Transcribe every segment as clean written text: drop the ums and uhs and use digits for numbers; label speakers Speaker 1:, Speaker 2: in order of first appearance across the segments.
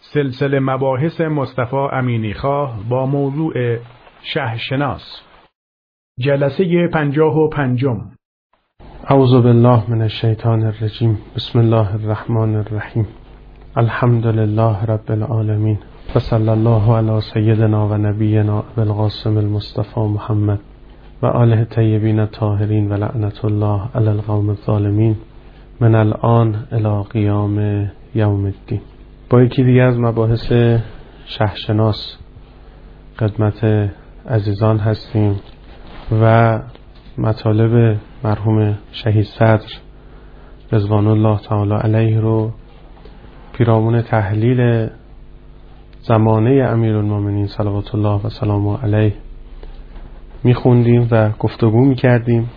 Speaker 1: سلسله مباحث مصطفی امینیخواه با موضوع شهرشناس، جلسه 55.
Speaker 2: اعوذ بالله من الشیطان الرجیم. بسم الله الرحمن الرحیم. الحمد لله رب العالمین و صلی الله علی سیدنا و نبینا ابی القاسم المصطفى محمد و آله الطیبین الطاهرین و لعنت الله علی القوم الظالمین من الان الی قیام یوم الدین. با یکی دیگه از مباحث شهرشناس خدمت عزیزان هستیم و مطالب مرحوم شهید صدر رضوان الله تعالی علیه رو پیرامون تحلیل زمانه امیرالمومنین صلوات الله و سلامه علیه میخوندیم و گفتگو میکردیم.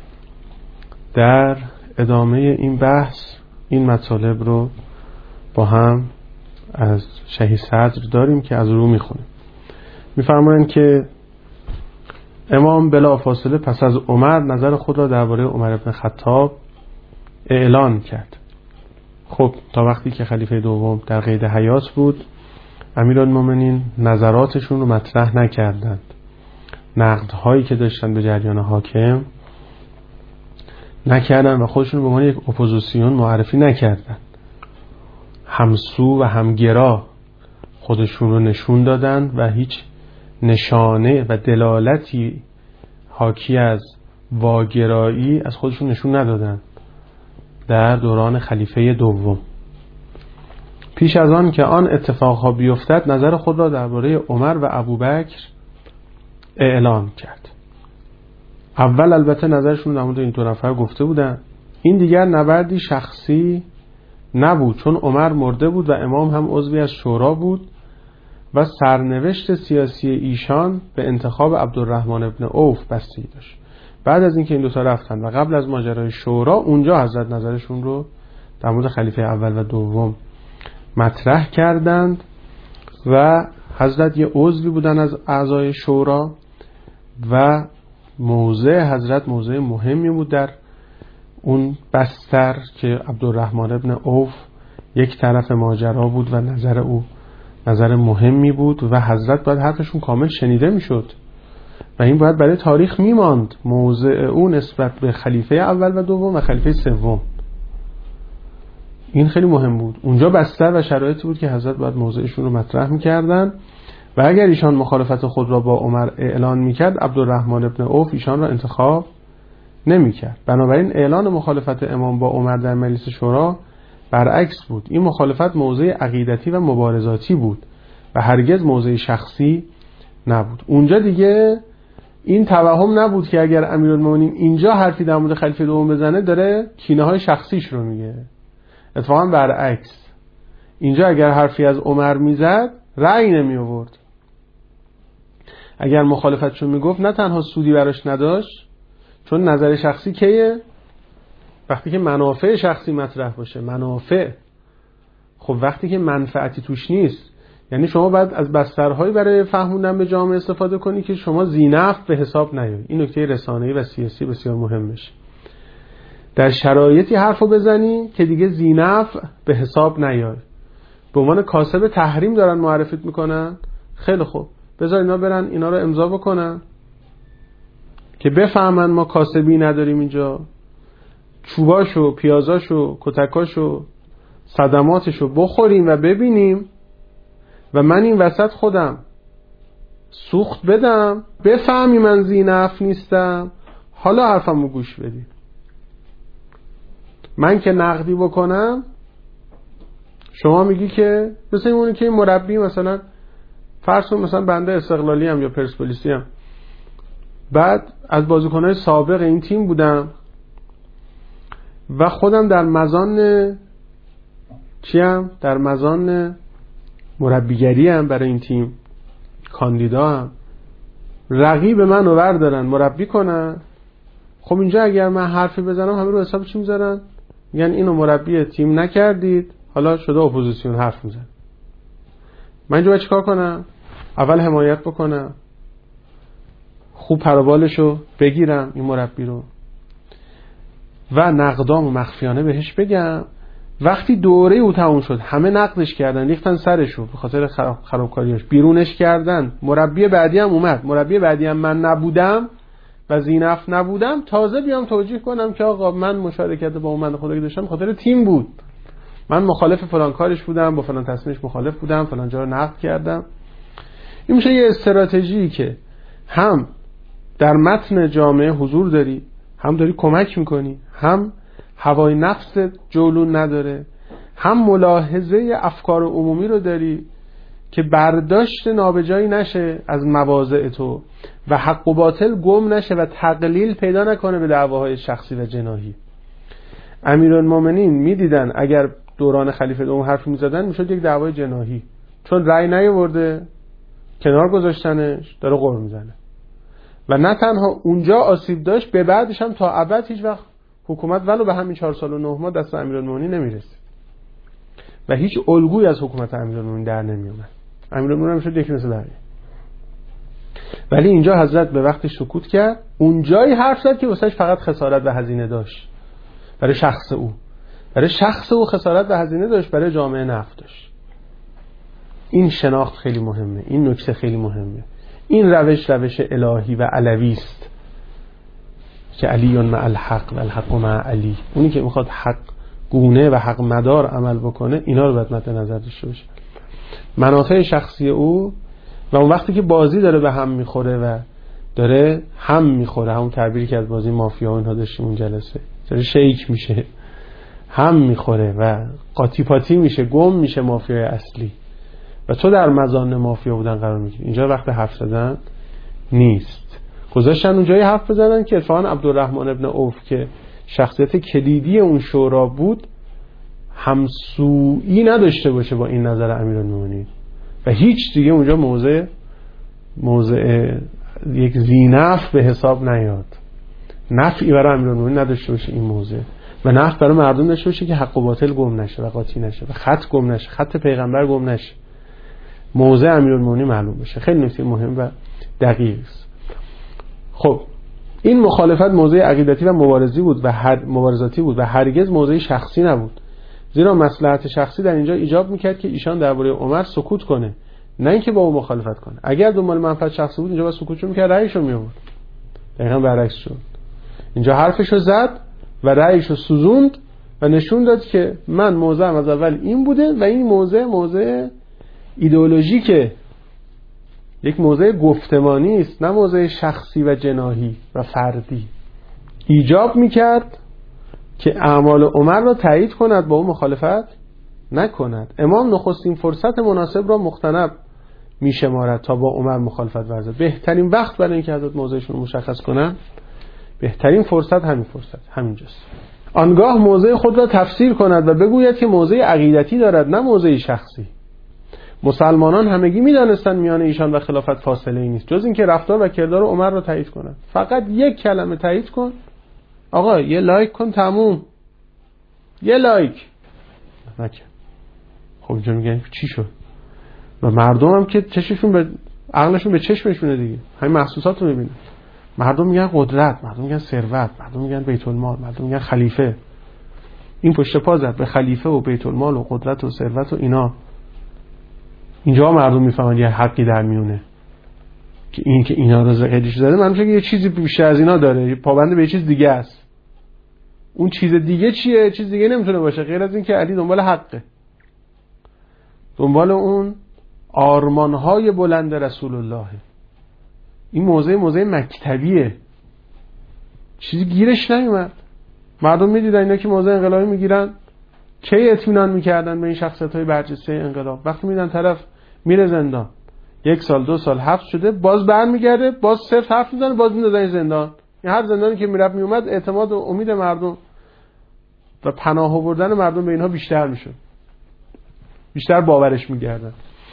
Speaker 2: در ادامه این بحث این مطالب رو با هم از شهید صدر داریم که از رو میخونیم. میفرمایند که امام بلافاصله پس از عمر نظر خود را درباره عمر بن خطاب اعلان کرد. خب تا وقتی که خلیفه دوم در قید حیات بود امیرالمومنین نظراتشون رو مطرح نکردند. نقدهایی که داشتن به جریان حاکم نکردن و خودشون به عنوان یک اپوزیسیون معرفی نکردن. همسو و همگرا خودشون رو نشون دادن و هیچ نشانه و دلالتی حاکی از واگرایی از خودشون نشون ندادن. در دوران خلیفه دوم پیش از آن که آن اتفاقها بیفتد نظر خود را درباره عمر و ابوبکر اعلان کرد. اول البته نظرشون در مورد این دو نفر گفته بودن. این دیگر نبردی شخصی نبود، چون عمر مرده بود و امام هم عضوی از شورا بود و سرنوشت سیاسی ایشان به انتخاب عبدالرحمن ابن عوف بستگی داشت. بعد از اینکه این دو تا رفتن و قبل از ماجرای شورا اونجا حضرت نظرشون رو در مورد خلیفه اول و دوم مطرح کردند و حضرت یه عضوی بودن از اعضای شورا و موضع حضرت موضع مهمی بود در اون بستر که عبدالرحمن ابن عوف یک طرف ماجرا بود و نظر او نظر مهمی بود و حضرت باید حرفشون کامل شنیده میشد و این باید برای تاریخ میماند. موضع او نسبت به خلیفه اول و دوم و خلیفه سوم این خیلی مهم بود. اونجا بستر و شرایطی بود که حضرت باید موضعشون رو مطرح میکردن و اگر ایشان مخالفت خود را با عمر اعلان میکرد عبدالرحمن ابن عوف ایشان را انتخاب نمیکرد. بنابراین اعلان مخالفت امام با عمر در مجلس شورا برعکس بود. این مخالفت موضع عقیدتی و مبارزاتی بود و هرگز موضع شخصی نبود. اونجا دیگه این توهم نبود که اگر امیرالمومنین اینجا حرفی در مورد خلیفه دوم بزنه داره کینه های شخصیش رو میگه. اتفاقا برعکس، اینجا اگر حرفی از عمر میزد رأی نمی آورد. اگر مخالفتشو میگفت نه تنها سودی براش نداشت، چون نظر شخصی کیه؟ وقتی که منافع شخصی مطرح باشه. منافع، خب وقتی که منفعتی توش نیست، یعنی شما باید از بسترهایی برای فهموندن به جامعه استفاده کنی که شما ذینفع به حساب نیایی. این نکته رسانه‌ای و سیاسی بسیار مهمشه. در شرایطی حرفو بزنی که دیگه ذینفع به حساب نیای. به عنوان کاسب تحریم دارن معرفیت میکنن، خیلی خوب بذار اینا برن اینا رو امضا بکنن که بفهمن ما کاسبی نداریم اینجا. چوباشو، پیازاشو، کتکاشو، صدماتشو بخوریم و ببینیم و من این وسط خودم سوخت بدم، بفهمی من ذینفع نیستم، حالا حرفمو گوش بدی. من که نقدی بکنم شما میگی که مثل اونی که مربی مثلا فرض کن مثلا بنده استقلالی ام یا پرسپولیسی ام، بعد از بازیکن‌های سابق این تیم بودم و خودم در مزان چیم؟ در مزان مربیگری ام برای این تیم، کاندیدا ام. رقیب من رو بردارن مربی کنن. خب اینجا اگر من حرفی بزنم همه رو حساب چی میذارن؟ میگن اینو مربی تیم نکردید، حالا شده اپوزیسیون حرف میزن. من اینجا باید چیکار کنم؟ اول حمایت بکنم، خوب پروبالشو بگیرم این مربی رو و نقدامو مخفیانه بهش بگم وقتی دوره او تموم شد همه نقدش کردن، ریختن سرشو به خاطر خرابکاریاش، بیرونش کردن. مربی بعدی هم اومد، مربی بعدی هم من نبودم و زینف نبودم، تازه بیام توجیه کنم که آقا من مشارکت با اون من خدا که داشتم خاطر تیم بود، من مخالف فلان کارش بودم، با فلان تصمیمش مخالف بودم، فلان جا رو نقد کردم. این میشه یه استراتژی که هم در متن جامعه حضور داری، هم داری کمک میکنی، هم هوای نفس جولون نداره، هم ملاحظه افکار عمومی رو داری که برداشت نابجایی نشه از مواضع تو و حق و باطل گم نشه و تقلیل پیدا نکنه به دعواهای شخصی و جناحی. امیرالمومنین میدیدن اگر دوران خلیفه دوم حرف میزدن میشد یک دعوای جناحی، چون رأی نیاورده کنار گذاشتنش، داره غر میزنه و نه تنها اونجا آسیب داشت، به بعدش هم تا ابد هیچ وقت حکومت ولو به همین 4 سال و 9 ماه دست امیرالمومنین نمیرسید و هیچ الگویی از حکومت امیرالمومنین در نمیومد. امیرالمومنین هم شد یک مثل بقیه. ولی اینجا حضرت به وقتش سکوت کرد، اونجایی حرف زد که واسش فقط خسارت و هزینه داشت برای شخص او، برای شخص او خسارت و هزینه داشت، برای جامعه نفع داشت. این شناخت خیلی مهمه، این نکته خیلی مهمه. این روش الهی و علوی است که علی مع الحق و الحق مع علی. اونی که میخواد حق گونه و حق مدار عمل بکنه اینا رو باید مد نظر داشته باشه، منافع شخصی او. و اون وقتی که بازی داره به هم میخوره و داره هم میخوره، همون تعبیری که از بازی مافیا اونها داشتیم اون جلسه، داره شیک میشه، هم میخوره و قاطی پاتی میشه، گم میشه مافیای اصلی و تو در مزان مافیا بودن قرار میگیری. اینجا وقت حرف زدن نیست. گذاشتن اونجایی حرف بزنن که اتفاقا عبدالرحمن ابن عوف که شخصیت کلیدی اون شورا بود همسویی نداشته باشه با این نظر امیرالمومنین و هیچ دیگه اونجا موضع یک زینف به حساب نیاد، نفعی برای امیرالمومنین نداشته باشه این موضع و نفع برای مردم داشته باشه که حق و باطل گم نشه و قاطی نشه و خط گم نشه، خط پیغمبر گم نشه، موضع امیرالمومنین معلوم بشه. خیلی نکته مهم و دقیق است. خب این مخالفت موضع عقیدتی و مبارزاتی بود و هرگز موضع شخصی نبود، زیرا مصلحت شخصی در اینجا ایجاب میکرد که ایشان درباره عمر سکوت کنه، نه اینکه با او مخالفت کنه. اگر دنبال منفعت شخصی بود اینجا با سکوتشو میکرد، رأیشو میآورد. دقیقاً برعکس شد. اینجا حرفشو زد و رأیشو سوزوند و نشون داد که من موضعم از اول این بوده و این موضع ایدئولوژیکه، یک موضع گفتمانی است، نه موضع شخصی و جناحی و فردی. ایجاب میکرد که اعمال عمر را تایید کند، با او مخالفت نکند. امام نخستین فرصت مناسب را مقتنب میشمارد تا با عمر مخالفت ورزد. بهترین وقت برای اینکه حضرت موضعشون رو مشخص کنن، بهترین فرصت همینجاست. آنگاه موضع خود را تفسیر کند و بگوید که موضع عقیدتی دارد، نه موضع شخصی. مسلمانان همگی میدانستند میان ایشان و خلافت فاصله ای نیست جز اینکه رفتار و کردار عمر را تایید کند. فقط یک کلمه تایید کن، آقا یه لایک کن، تموم، یه لایک نکن. خب اینجا میگن چی شد؟ و مردم هم که چششون به عقلشون به چشمشونه دیگه، همین محسوسات رو میبینن. مردم میگن قدرت، مردم میگن ثروت، مردم میگن بیت المال، مردم میگن خلیفه. این پشت پا زد به خلیفه و بیت المال و قدرت و ثروت و اینا. اینجا مردم میفهمن یه حقی در میونه که این که اینا رو قیدش زده، من فکر یه چیزی بیشتر از اینا داره، پابند به یه چیز دیگه است. اون چیز دیگه چیه؟ چیز دیگه نمیتونه باشه غیر از این که علی دنبال حقه، دنبال اون آرمانهای بلند رسول الله. این موضع مکتبیه، چیزی گیرش نیومد. مردم میدیدن اینا که موضع انقلابی میگیرن، کی اطمینان میکردن به این شخصیت‌های برجسته انقلاب؟ وقتی میدن طرف میره زندان 1 سال 2 سال حبس شده، باز برمیگرده، باز صفر حرف میزنه، باز میندازن زندان. این هر زندانی که میرفت میومد اعتماد و امید مردم و پناه آوردن مردم به اینها بیشتر میشد، بیشتر باورش میگردن.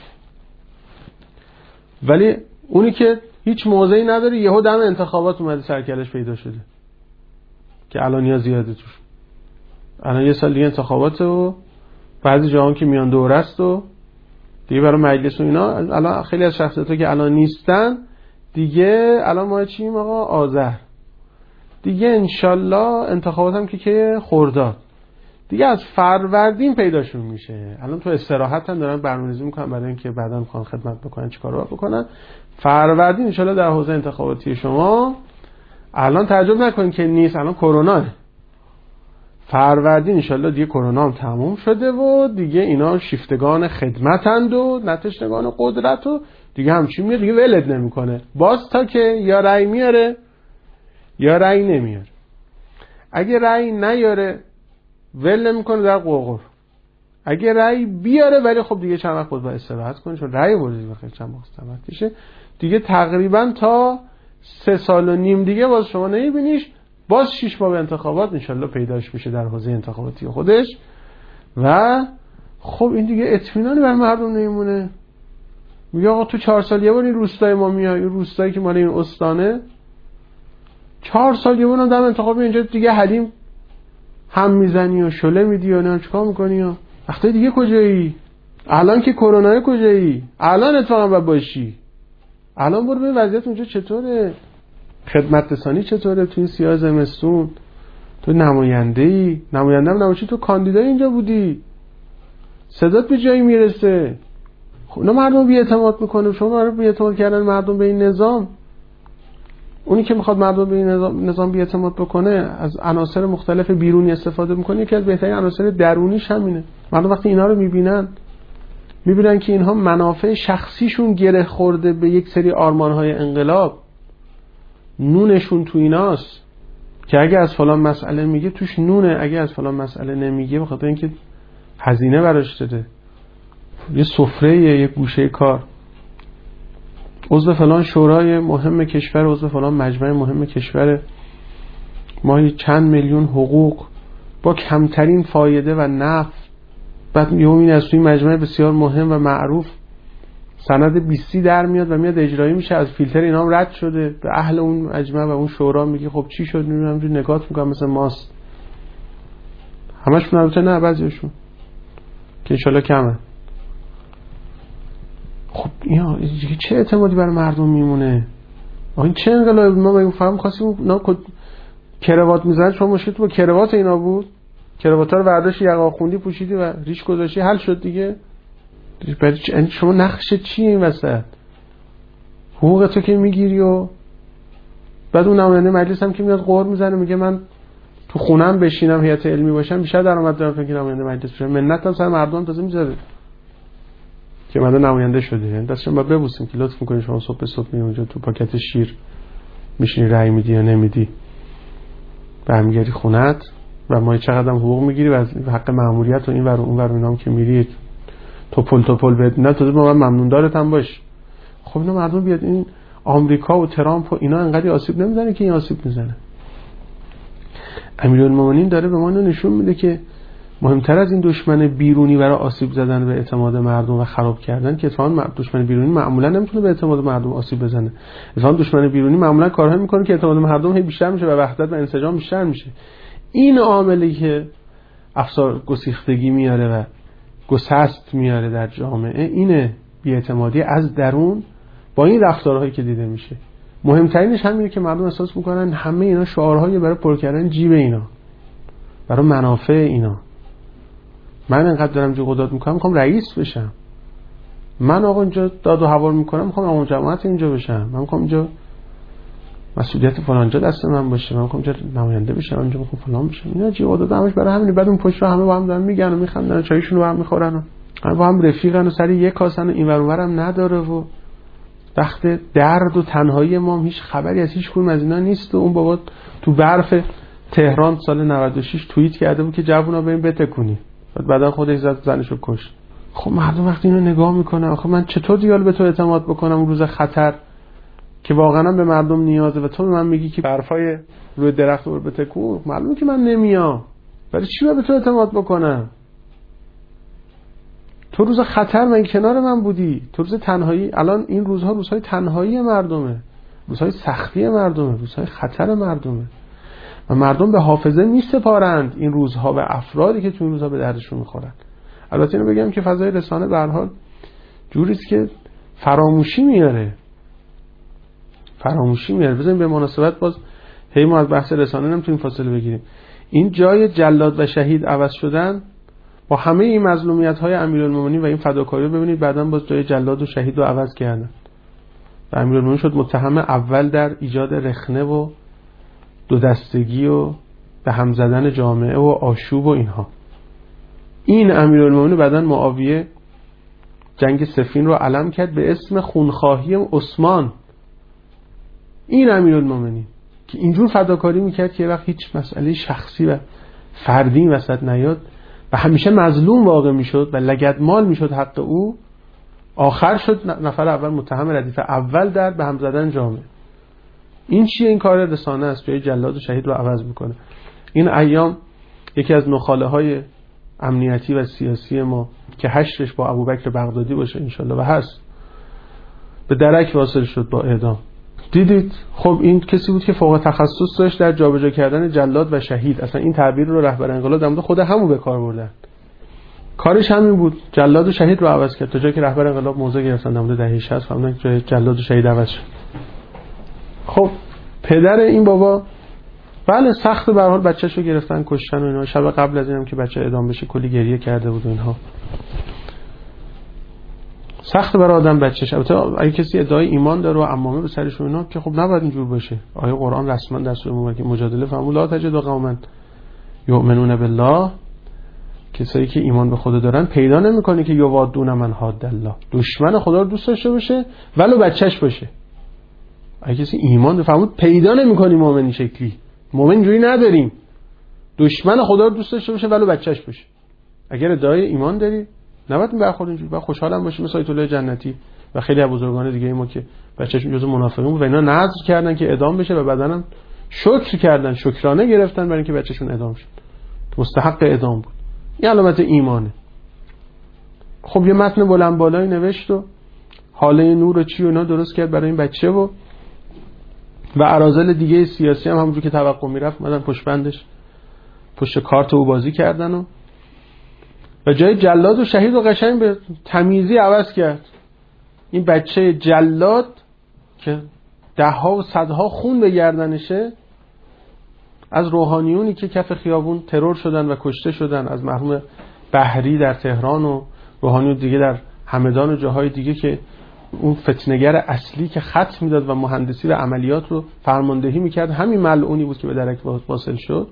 Speaker 2: ولی اونی که هیچ موضعی نداره، یهو دم انتخابات اومده سرکلش پیدا شده که الان نیاز زیاده توش. الان 1 سال دیگه انتخاباته و بعضی جاهان که میان دوره است و دیگه برای مجلس و اینا. الان خیلی از شخصیت‌ها که الان نیستن دیگه، الان ما چیم آقا؟ آذر دیگه، انشالله انتخابات هم که خرداد دیگه از فروردین پیداشون میشه. الان تو استراحت هم دارن برنامه‌ریزی میکنن برای اینکه بعدا میخوان خدمت بکنن چیکارا بکنن. فروردین ان شاءالله در حوزه انتخاباتی شما الان تعجب نکنین که نیست، الان کروناه. فروردین ان شاءالله دیگه کرونا هم تموم شده و دیگه اینا شیفتگان خدمتند و نتشتگان قدرت و دیگه همچین میاد دیگه ولد نمیکنه. باز تا که یا رأی میاره یا رأی نمیاره. اگه رأی نیاره ول نمیکنه در قوقر. اگه رأی بیاره ولی خب دیگه چند وقت خود با استراحت کنه، چون رأی بردید بخیر چند وقت استراحت میشه دیگه. تقریبا تا 3.5 سال دیگه باز شما نمیبینیش. باز 6 ماه به انتخابات انشالله پیداش میشه در حوزه انتخاباتی خودش و خب این دیگه اطمینانی بر مردم نمیمونه. میگه آقا تو 4 سال یه بار این روستای ما میای، این روستایی که مال این استانه 4 سال یه بار دم انتخاب اینجا دیگه حلیم هم میزنی و شله میدی و نه چیکار میکنی و وقتی دیگه کجایی؟ الان که کرونا کجایی؟ الان اتفاقا باید باشی. الان برو ببین وضعیت اونجا چطوره، خدمت رسانی چطوره تو این سیاه زمستون. تو نماینده‌ای، نماینده هم نباشی تو کاندیدای اینجا بودی، صدات به جایی میرسه. خب اینا مردم بی‌اعتماد میکنه. شما رو بی‌اعتماد کردن مردم به این نظام. اونی که میخواد مردم به این نظام بی‌اعتماد بکنه از عناصر مختلف بیرونی استفاده میکنه. یکی از بهترین عناصر درونیش همینه. مردم وقتی اینا رو میبینن که اینها منافع شخصیشون گره خورده به یک سری آرمانهای انقلاب، نونشون تو ایناست که اگه از فلان مسئله میگه توش نونه، اگه از فلان مسئله نمیگه بخاطر اینکه هزینه براش داده، یه سفره، یه گوشه کار، عضو فلان شورای مهم کشور، عضو فلان مجمع مهم کشور، ماهی چند میلیون حقوق با کمترین فایده و نفع. بعد یومین از توی مجمع بسیار مهم و معروف سند 20 در میاد و میاد اجرایی میشه، از فیلتر اینا هم رد شده. به اهل اون مجمع و اون شورا میگه خب چی شد؟ همینجوری نگات میکنم مثل ماست. همشون البته نه، بعضیشون که انشالله کمه. خب اینا چه اعتمادی برای مردم میمونه؟ آخه این چه انقلابی؟ ما میفهمیم خواستیم اونا کراوات میزنن. شما مشکل تو با کراوات اینا بود؟ کرواتا رو برداشتی یقه آخوندی پوشیدی و ریش گذاشتی حل شد دیگه. شما نقش چیه این وسط؟ حقوق تو که میگیری و بعد اون نماینده مجلس هم که میاد قهر میزنه میگه من تو خونم بشینم هیئت علمی باشم بیشتر درآمد دارم تا که نماینده مجلس بشم. منت هم سر مردم تازه میذاره که من نماینده شده. یعنی دستشون باید ببوسیم که لطف میکنی شما صبح میای اونجا تو پاکت شیر میشینی رأی میدی یا نمیدی، برمیگردی خونت و ما چقدر هم حقوق میگیری و از حق مأموریت و این ور اون ور اینام که میری توپل بد نه تو ما ممنون دارت هم باش. خب اینا مردم بیاد این آمریکا و ترامپ و اینا انقدر آسیب نمیزنه که این آسیب میزنه. امیرالمومنین داره به ما اینو نشون میده که مهمتر از این دشمن بیرونی برای آسیب زدن به اعتماد مردم و خراب کردن که اتفاقا دشمن بیرونی معمولا نمیتونه به اعتماد مردم آسیب بزنه. اتفاقا دشمن بیرونی معمولا کارهایی میکنه که اعتماد مردم هی بیشتر میشه و وحدت و انسجام بیشتر میشه. این عاملی که افسار گسیختگی میاره و گسست میاره در جامعه، اینه بی‌اعتمادی از درون با این رفتارهایی که دیده میشه. مهمترینش همینه که مردم احساس میکنن همه اینا شعارهایی برای پر کردن جیب اینا، برای منافع اینا. من انقدر دارم جو قدرت میکنم رئیس بشم، من آقا اینجا داد و هوار میکنم میخوام اون جماعت اینجا بشم، من میخوام اینجا مسئولیت فلانجا دست من باشه، من میخوام اینجا نماینده بشم، اینجا میخوام فلان بشم. اینا جو قدرت همش برای همین. بعد اون پشت رو همه با هم دارن میگن و میخندن و چایشون رو هم میخورن و همه با هم رفیقن و سر یک کاسن و اینور اونورم نداره و وقت درد و تنهایی ما هیچ خبری از هیچ کدوم از اینا نیست. و اون بابا تو برف تهران سال 96 توییت کرده بود که جوونا بریم بتکونی، بعدا خودش زنشو کشت. خب مردم وقتی اینو نگاه میکنه آخه من چطور دیگه به تو اعتماد بکنم اون روز خطر که واقعا به مردم نیازه و تو به من میگی که برفای روی درخت رو بتکون؟ معلومه که من نمیام. برای چی باید به تو اعتماد بکنم؟ تو روز خطر من کنار من بودی، تو روز تنهایی. الان این روزها روزهای تنهایی مردمه، روزهای سختی مردمه، روزهای خطر مردمه و مردم به حافظه میسپارند این روزها به افرادی که تو این روزها به دردشون میخورن. البته اینو بگم که فضای رسانه به هر حال جوریست که فراموشی میاره. بزنیم به مناسبت باز هی ما از بحث رسانه نمیتونیم فاصله بگیریم. این جای جلاد و شهید عوض شدن با همه این مظلومیت‌های امیرالمومنین و این فداکاری، ببینید بعداً باز جای جلاد و شهید رو عوض کردن و امیرالمومنین شد متهم اول در ایجاد رخنه و دو دستگی و به هم زدن جامعه و آشوب و اینها. این امیرالمومنین بعداً معاویه جنگ صفین رو علم کرد به اسم خونخواهی عثمان. این امیرالمومنین که اینجور فداکاری میکرد که وقت هیچ مسئله شخصی و فردی وسط نیاد و همیشه مظلوم واقع میشد و لگدمال میشد حق او، آخر شد نفر اول متهم ردیف اول در به هم زدن جامعه. این چیه؟ این کار رسانه است، جای جلاد و شهید رو عوض میکنه. این ایام یکی از نخاله های امنیتی و سیاسی ما که حشرش با ابوبکر بغدادی باشه انشالله و هست، به درک واصل شد با اعدام. دیدید؟ خب این کسی بود که فوق تخصص داشت در جابجا کردن جلاد و شهید. اصلا این تعبیر رو رهبر انقلاب در مورد خود همو به کار بردن. کارش همین بود، جلاد و شهید رو عوض کرد، تا جایی که رهبر انقلاب موضع گرفتن در مورد دهه 60 فهمیدن که جلاد و شهید عوض شد. خب پدر این بابا بله سخت به هر حال بچه‌شو گرفتن کشتن و اینا. شب قبل از اینم که بچه اعدام بشه کلی گریه کرده بود و اینها. سخت برای آدم بچه‌ش. البته اگه کسی ادعای ایمان داره و عمامه به سرش و اینا که خب نباید اینجور باشه. آیه قرآن رسما در سوره مجادله فرمود لا تجد قوما یؤمنون بالله، کسایی که ایمان به خدا دارن پیدا نمی‌کنی که یوادون من حاد الله، دشمن خدا رو دوست داشته باشه ولو بچه‌ش باشه. اگه کسی ایمان داره فرمود پیدا نمی‌کنی مؤمن شکلی، مؤمن جوری نداریم، دشمن خدا رو دوست داشته باشه ولو بچه‌ش باشه. اگر ادعای ایمان داری نباید این برخورد اینجوری. باید خوشحالم باشیم مثل آیت الله جنتی و خیلی از بزرگان دیگه ما که بچه‌شون جزو منافقین بود و اینا نذر کردن که اعدام بشه و بعداً شکر کردن، شکرانه گرفتن برای اینکه بچه‌شون اعدام شد، مستحق اعدام بود. این علامت ایمانه. خب یه متن بلند بالایی نوشت و حاله نور و چی و اینا درست کرد برای این بچه و اراذل دیگه سیاسی هم همونجوری که توقع میرفت اومدن پشت بندش پشت کارت او بازی کردن و جای جلاد و شهید رو قشنگ به تمیزی عوض کرد. این بچه جلاد که ده‌ها و صدها خون به گردنشه از روحانیونی که کف خیابون ترور شدن و کشته شدن، از مرحوم بهری در تهران و روحانیون دیگه در همدان و جاهای دیگه که اون فتنه‌گر اصلی که خط میداد و مهندسی و عملیات رو فرماندهی میکرد همین ملعونی بود که به درک واصل شد،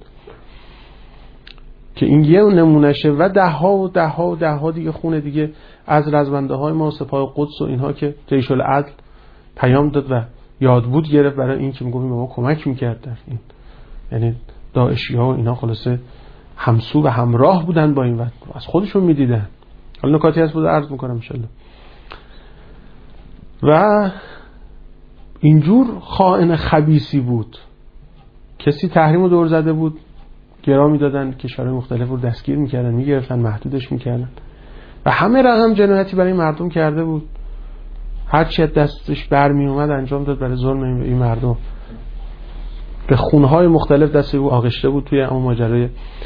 Speaker 2: که این یه نمونهشه و ده ها دیگه خون دیگه از رزمنده های ما و سپاه قدس و اینها که جیش العدل پیام داد و یادبود گرفت برای این که میگفتیم به ما کمک میکرد در این، یعنی داعشی ها و اینا خلاصه همسو و همراه بودن با این و از خودشون میدیدن. حالا نکاتی هست بود عرض میکنم انشالله. و اینجور خائن خبیثی بود، کسی تحریم رو دور زده بود، گرا میدادن، کشورهای مختلف رو دستگیر میکردن، میگرفتن، محدودش میکردن و همه رقم جنایتی برای مردم کرده بود. هر چی دستش برمی اومد انجام داد برای ظلم این مردم. به خونهای مختلف دست او آغشته بود توی اون ماجرای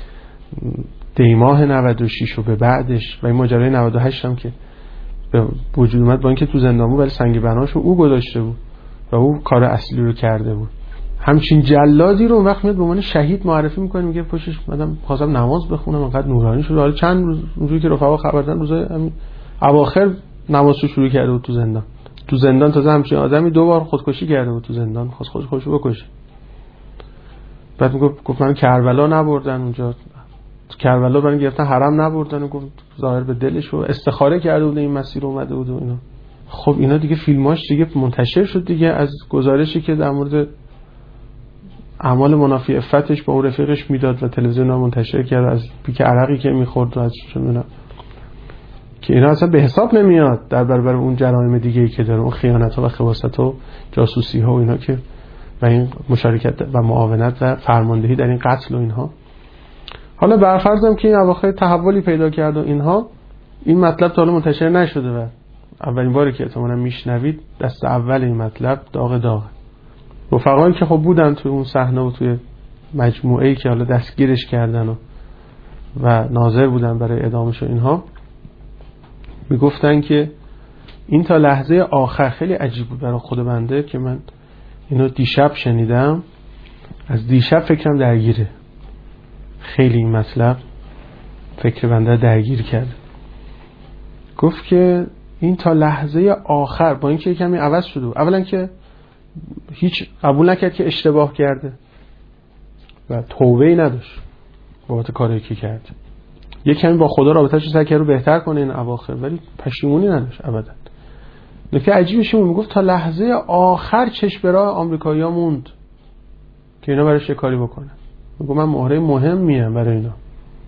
Speaker 2: دیماه 96 و به بعدش و این ماجرای 98 هم که به وجود اومد با اینکه تو زندان بود ولی سنگ بناشو او گذاشته بود و او کار اصلی رو کرده بود. همچین جلادی رو اون وقت میاد به عنوان شهید معرفی میکنه، میگه پشتش اومدم خواستم نماز بخونم انقدر نورانی شد. حالا چند روز اونجوری که رفقا خبر دادن روزای اواخر نماز رو شروع کرده بود تو زندان تازه همچین آدمی 2 بار خودکشی کرده بود تو زندان، خواست خودش بکشه. بعد گفت من کربلا نبردن اونجا، کربلا برای گرفتن حرم نبردن و گفت ظاهر به دلش و استخاره کرده بود این مسیر اومده بود و اینا. خب اینا دیگه فیلماش دیگه منتشر شد دیگه از گزارشی که در مورد اعمال منافی عفتش با اون رفیقش میداد و تلویزیون هم منتشر کرد، از پیک عرقی که میخورد و از چون که اینا اصلا به حساب نمیاد در برابر اون جرایم دیگه‌ای که داره، اون خیانت‌ها و خباثت‌ها و جاسوسی‌ها و اینا که و این مشارکت و معاونت و فرماندهی در این قتل و اینها. حالا برفرضم که این اواخر تحولی پیدا کرد و اینها، این مطلب تا حالا منتشر نشده و اولین باری که احتمالاً میشنوید دست اول این مطلب داغ رفقایی که خب بودن توی اون صحنه و توی مجموعه‌ای که حالا دستگیرش کردن و ناظر بودن برای اعدامش و اینها، میگفتن که این تا لحظه آخر خیلی عجیب بود برای خود بنده که من اینو دیشب شنیدم، از دیشب فکرم درگیره. خیلی این مطلب فکر بنده درگیر کرد. گفت که این تا لحظه آخر با اینکه کمی عوض شده، اولا که هیچ قبول نکرد که اشتباه کرده و توبه‌ای نداشت بابت کاری که کرد. یک کمی با خدا رابطه‌اش رو سعی کرد رو بهتر کنه این اواخر، ولی پشیمونی نداشت ابدا. نکته عجیبش اینه، میگفت تا لحظه آخر چشم به راه آمریکایی‌ها موند که اینا براش کاری بکنن. میگم من مهره مهمیم برای اینا.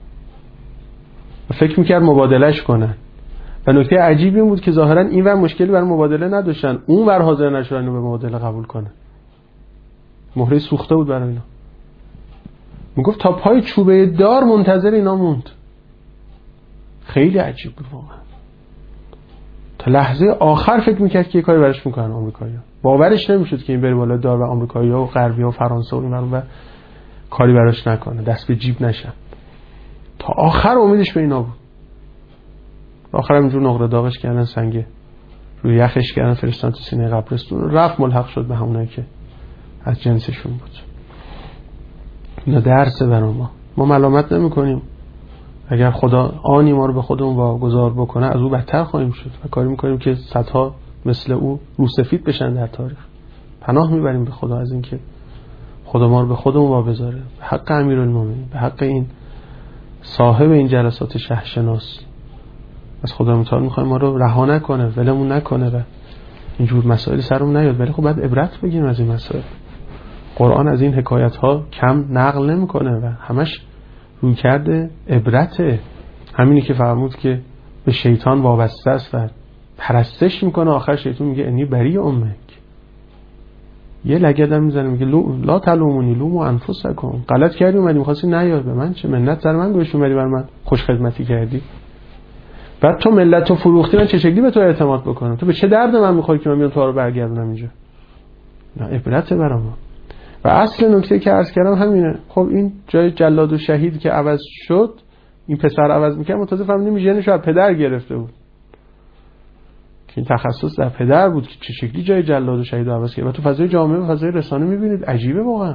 Speaker 2: فکر میکرد مبادلهش کنن. و نکته عجیبی بود که ظاهرا این ور مشکلی برای مبادله نداشتن، اون ور حاضر نشدن به مبادله قبول کنن. مهره سوخته بود برای اینا. میگفت تا پای چوبه دار منتظر اینا موند. خیلی عجیب بود واقعا. تا لحظه آخر فکر میکرد که یه کاری براش میکنن آمریکایی‌ها. باورش نمیشد که این بره بالا دار و آمریکایی‌ها و غربی‌ها و فرانسه و اینا رو کاری براش نکنه، دست به جیب نشن. تا آخر امیدش به اینا بود. آخر همینجور نقره داغش کردن، سنگ روی یخش کردن، فرستادن تو سینه قبرستون، رفت ملحق شد به همونایی که از جنسشون بود. اینا درسه برای ما ملامت نمی کنیم. اگر خدا آنی ما رو به خودمون واگذار بکنه از او بدتر خواهیم شد و کاری میکنیم که صدها مثل او روسفید بشن در تاریخ. پناه میبریم به خدا از اینکه خدا ما رو به خودمون واگذاره. به حق امیرالمومنین، به حق این صاحب این جلسات شهرشناس، از خدا متعال میخوایم ما رو رها نکنه، ولمون نکنه و اینجور مسائل سرمون نیاد. ولی خب باید عبرت بگیریم از این مسائل. قرآن از این حکایت ها کم نقل نمیکنه و همش روی کرده عبرته. همینی که فرمود که به شیطان وابسته است و پرستش میکنه، آخر شیطان میگه انی بری امک. یه لگدم میزنه میگه لا تلومونی لوموا انفسکم، غلط کردی اومدی می‌خواستی نیاد به من، چه منت سر من گوش اومدی بر من خوش خدمتی کردی. بعد تو ملت رو فروختی، من چه شکلی به تو اعتماد بکنم؟ تو به چه درد من میخوری که من میام تو رو برگردونم اینجا؟ نه، عبرت برام. و اصل نکته که عرض کردم همینه. خب این جای جلاد و شهید که عوض شد، این پسر عوض میکنه، متأسفم فهمیدیم ژنش از پدر گرفته بود که این تخصص در پدر بود که چه شکلی جای جلاد و شهید رو عوض کرد. و تو فضای جامعه و فضای رسانه میبینید عجیبه واقعا.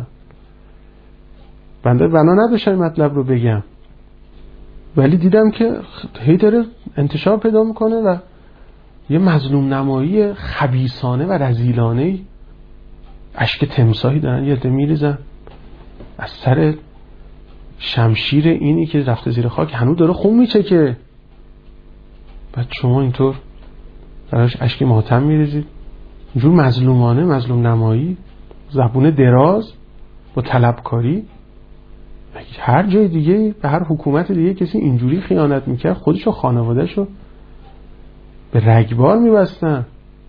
Speaker 2: بنده بنا نداشتم مطلب رو بگم، ولی دیدم که هی داره انتشار پیدا میکنه و یه مظلوم نمایی خبیثانه و رذیلانه، اشک تمساحی دارن یه عده میریزن از سر شمشیر اینی که رفته زیر خاک، هنوز داره خون میچکه. بعد شما اینطور براش اشک ماتم میریزید. اینجور مظلومانه، مظلوم نمایی، زبون دراز با طلبکاری. هر جای دیگه به هر حکومت دیگه کسی اینجوری خیانت میکرد، خودش و خانواده‌شو به رگبار میبستن.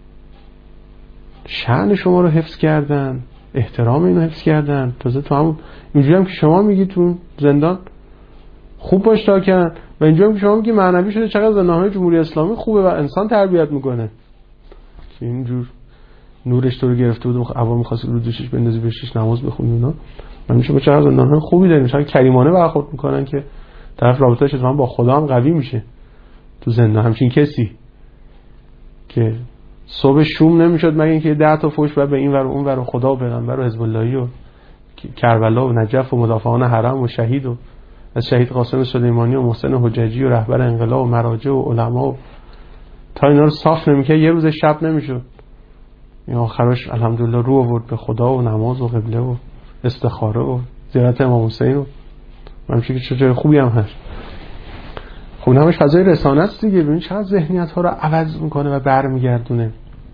Speaker 2: شأن شما رو حفظ کردن، احترام اینو حفظ کردن. تازه تو همون اینجوری هم که شما میگی تو زندان خوب باش تا کردن، و اینجوری هم که شما میگی معنوی شده چقدر زندان‌های جمهوری اسلامی خوبه و انسان تربیت میکنه. که اینجور نورش تو رو گرفته بود، عوام می‌خواست رو دوشش بندازی بهش نماز بخونی اونا. من میشه با چقدر زندان‌های خوبی داریم، چقدر کریمانه برخورد میکنن که طرف رابطه‌اش اتفاقا با خدا هم قوی میشه. تو زندان همچین کسی که صبح شوم نمیشد مگه اینکه 10 تا فوش بعد به این ور و اون ور و خدا و پیغمبر و حزب اللهی و کربلا و نجف و مدافعان حرم و شهید و از شهید قاسم سلیمانی و محسن حججی و رهبر انقلاب و مراجع و علما و تا اینا رو صاف نمیکرد یه روز شب نمیشد. این آخرش الحمدلله رو آورد به خدا و نماز و قبله و استخاره و زیارت امام حسین و همچنین که چه خوبی هم هست. خب همش فضای رسانه است دیگه. ببین چقدر ذهنیت ها رو عوض میکنه و برمیگردونه.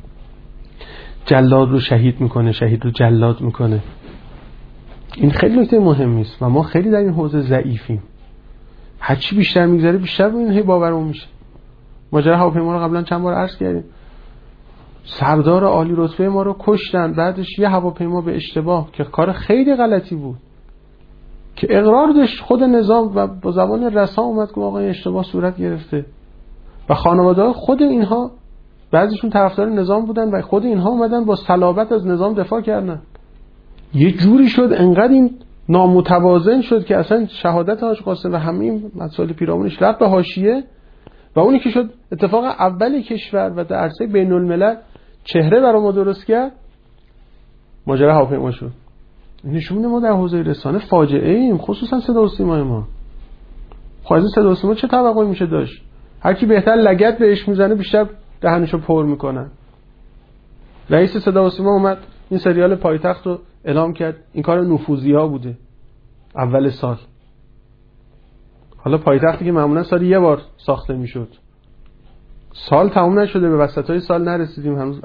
Speaker 2: جلاد رو شهید میکنه، شهید رو جلاد میکنه. این خیلی نکته مهمی است و ما خیلی در این حوزه ضعیفیم. هر چی بیشتر میگذره بیشتر این هی باورمون میشه. ماجرا هواپیما رو قبلا چند بار عرض کردیم. سردار عالی رتبه ما رو کشتن، بعدش یه هواپیما به اشتباه که کار خیلی غلطی بود که اقرار داشت خود نظام و با زبان رسا اومد که آقا اشتباه صورت گرفته و خانواده خود اینها بعضیشون طرفدار نظام بودن و خود اینها اومدن با صلابت از نظام دفاع کردن. یه جوری شد انقدر این نامتوازن شد که اصلا شهادت حاج قاسم و همین مسائل پیرامونش رفت به حاشیه و اونی که شد اتفاق اولی کشور و در عرصه بین الملل چهره برای ما درست کرد ماجرا هواپیما شد. نشون میده ما در حوزه رسانه فاجعه ایم، خصوصا صدا و سیمای ما. خب از صدا و سیما چه توقعی میشه داشت؟ هر کی بهتر لگد بهش میزنه بیشتر دهنشو پر میکنن. رئیس صدا و سیما اومد این سریال پایتخت رو اعلام کرد، این کار نفوذی‌ها بوده اول سال. حالا پایتختی که معمولا سال یه بار ساخته میشد، سال تموم نشده، به وسطای سال نرسیدیم هنوز.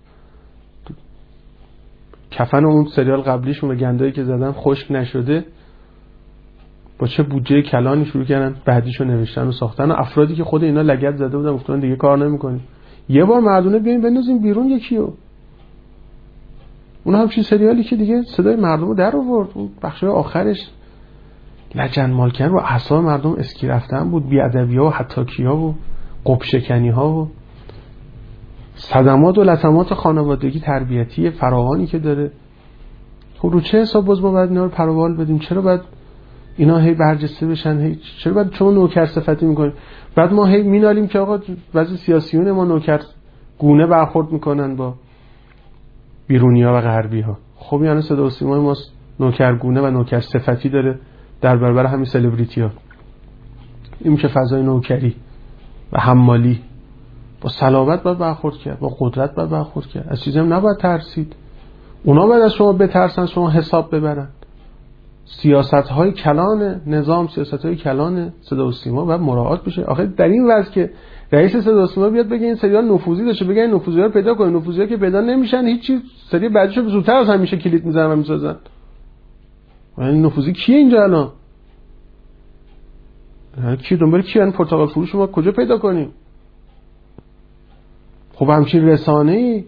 Speaker 2: کفن اون سریال قبلیشون و گندایی که زدن خشک نشده، با چه بودجه کلانی شروع کردن بعدیشو نوشتن و ساختن و افرادی که خود اینا لگد زده بودن گفتن دیگه کار نمی‌کنیم، یه بار مردونه بیاین بندازیم بیرون یکیو. اون همچین سریالی که دیگه صدای مردم رو در آورد، اون بخشای آخرش لجن مالکن رو اعصاب مردم اسکی رفتن بود، بی‌ادبی‌ها و حتاکی‌ها و قبشکنی‌ها و صدمات و لطمات خانوادگی تربیتی فراوانی که داره. خب رو چه حساب باز ما باید اینا رو پروبال بدیم؟ چرا باید اینا هی برجسته بشن؟ چرا باید شما نوکر صفتی میکنیم؟ بعد ما هی مینالیم که آقا بعضی سیاسیون ما نوکر گونه برخورد میکنن با بیرونی‌ها و غربی‌ها. خب یعنی صدا و سیمای ما نوکرگونه و نوکر صفتی داره در برابر همین سلبریتی‌ها. این میشه فضای نوکری و حمالی. با صلابت باید برخورد کرد، با قدرت باید برخورد کرد. از چیزی هم نباید ترسید. اونا باید از شما بترسن، شما حساب ببرن. سیاست‌های کلان نظام، سیاست‌های کلان صدا و سیما باید مراعات بشه. آخه در این وضع که رئیس صدا و سیما بیاد بگه این سریال نفوذی داشته، بگه این نفوذی‌ها رو پیدا کنید، نفوذی‌ها که پیدا نمیشن هیچ سری بعدیشو زودتر از همیشه کلید می‌زنن و می‌سازن. این نفوذی کیه اینجا الان؟ کی دنبال کیه؟ این پرتقال فروش ما کجا پیدا کنیم؟ خب همچین رسانه‌ای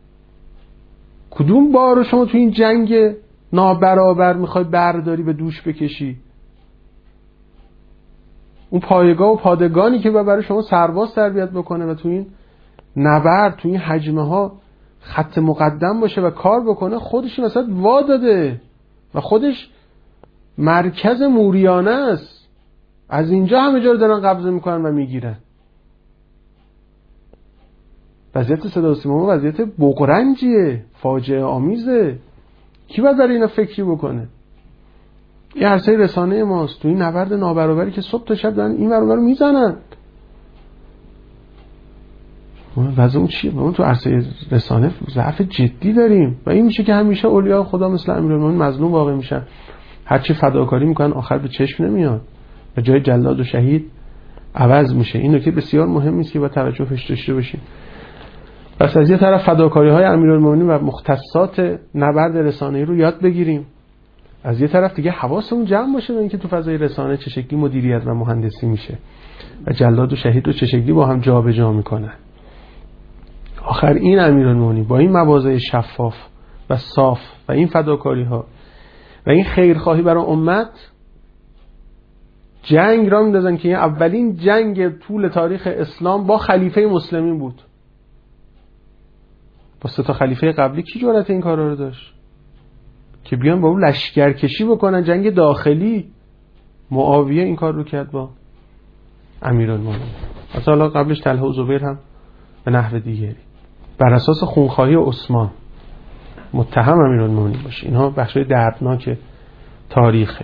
Speaker 2: کدوم بار رو شما تو این جنگ نابرابر میخوای برداری به دوش بکشی؟ اون پایگاه و پادگانی که برای شما سرباز تربیت بکنه و تو این نبرد، تو این حجمه ها خط مقدم باشه و کار بکنه، خودش مثلا وا داده و خودش مرکز موریانه است. از اینجا همه جا رو دارن قبضه میکنن و میگیرن. وضعیت صدا و سیما وضعیت بغرنجیه، فاجعه آمیزه. کی باید برای اینا فکری بکنه؟ این عرصه رسانه ماست، تو این نبرد نابرابری که صبح تا شب دارن این ور رو میزنن. وضعمون چیه؟ ما تو عرصه رسانه ضعف جدی داریم و این میشه که همیشه اولیاء خدا مثل امیرالمومنین مظلوم واقع میشن. هرچی فداکاری میکنن آخر به چشم نمیاد و جای جلاد و شهید عوض میشه. این نکته بسیار مهمی است که با توجهش داشته باشیم. پس از یه طرف فداکاری‌های امیرالمومنین و مختصات نبرد رسانه‌ای رو یاد بگیریم، از یه طرف دیگه حواسمون جمع باشه به اینکه تو فضای رسانه چه شکلی مدیریت و مهندسی میشه و جلاد و شهید رو چه شکلی با هم جابجا میکنن. آخر این امیرالمومنین با این مواضع شفاف و صاف و این فداکاری‌ها و این خیرخواهی برای امت جنگ را میندازن که این اولین جنگ طول تاریخ اسلام با خلیفه مسلمین بود. با 3 خلیفه قبلی کی جرأت این کارا رو داشت که بیان با اون لشکرکشی بکنن؟ جنگ داخلی. معاویه این کار رو کرد با امیرالمومنین. حالا قبلش طلحه و زبیر هم به نحو دیگری بر اساس خونخواهی عثمان متهم امیرالمومنین باشه. اینها بخشای دردناک تاریخه.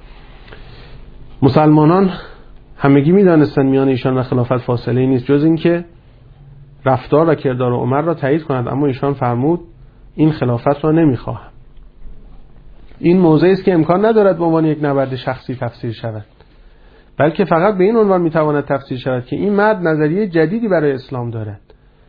Speaker 2: مسلمانان همگی میدانستن میان ایشان و خلافت فاصله نیست جز این که رفتار و کردار عمر را تایید کند، اما ایشان فرمود این خلافت را نمیخواهم. این موضعی است که امکان ندارد به عنوان یک نبرد شخصی تفسیر شود، بلکه فقط به این عنوان میتواند تفسیر شود که این مرد نظریه جدیدی برای اسلام دارد،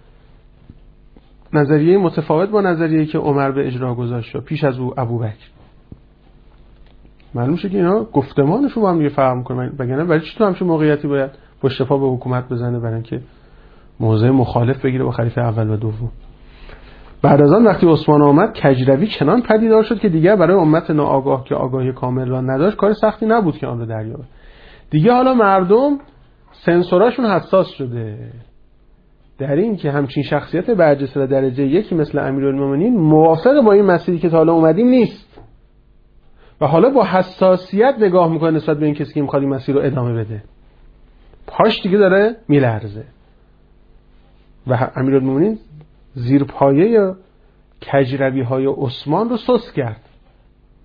Speaker 2: نظریه متفاوت با نظریه‌ای که عمر به اجرا گذاشت و پیش از او ابوبکر. معلوم شد که اینا گفتمانشون با هم دیگه فرق می‌کنه. بگنه برای چی تو همچین موقعیتی باید با شفا به حکومت بزنه برای اینکه موضع مخالف بگیره با خلیفه اول و دوم. بعد از آن وقتی عثمان آمد کجروی چنان پدیدار شد که دیگر برای امت ناآگاه که آگاهی کامل را نداشت کار سختی نبود که آن را دریابد. دیگه حالا مردم سنسوراشون حساس شده در این که همچین شخصیت برجسته و درجه یکی مثل امیرالمومنین موافق با این مسیری که تا حالا اومدیم نیست و حالا با حساسیت نگاه میکنه نسبت به این کسی که میخواد این مسیر رو ادامه بده. پاش دیگه داره میلرزه و امیرالمومنین زیر پایه کجروی های عثمان رو سس کرد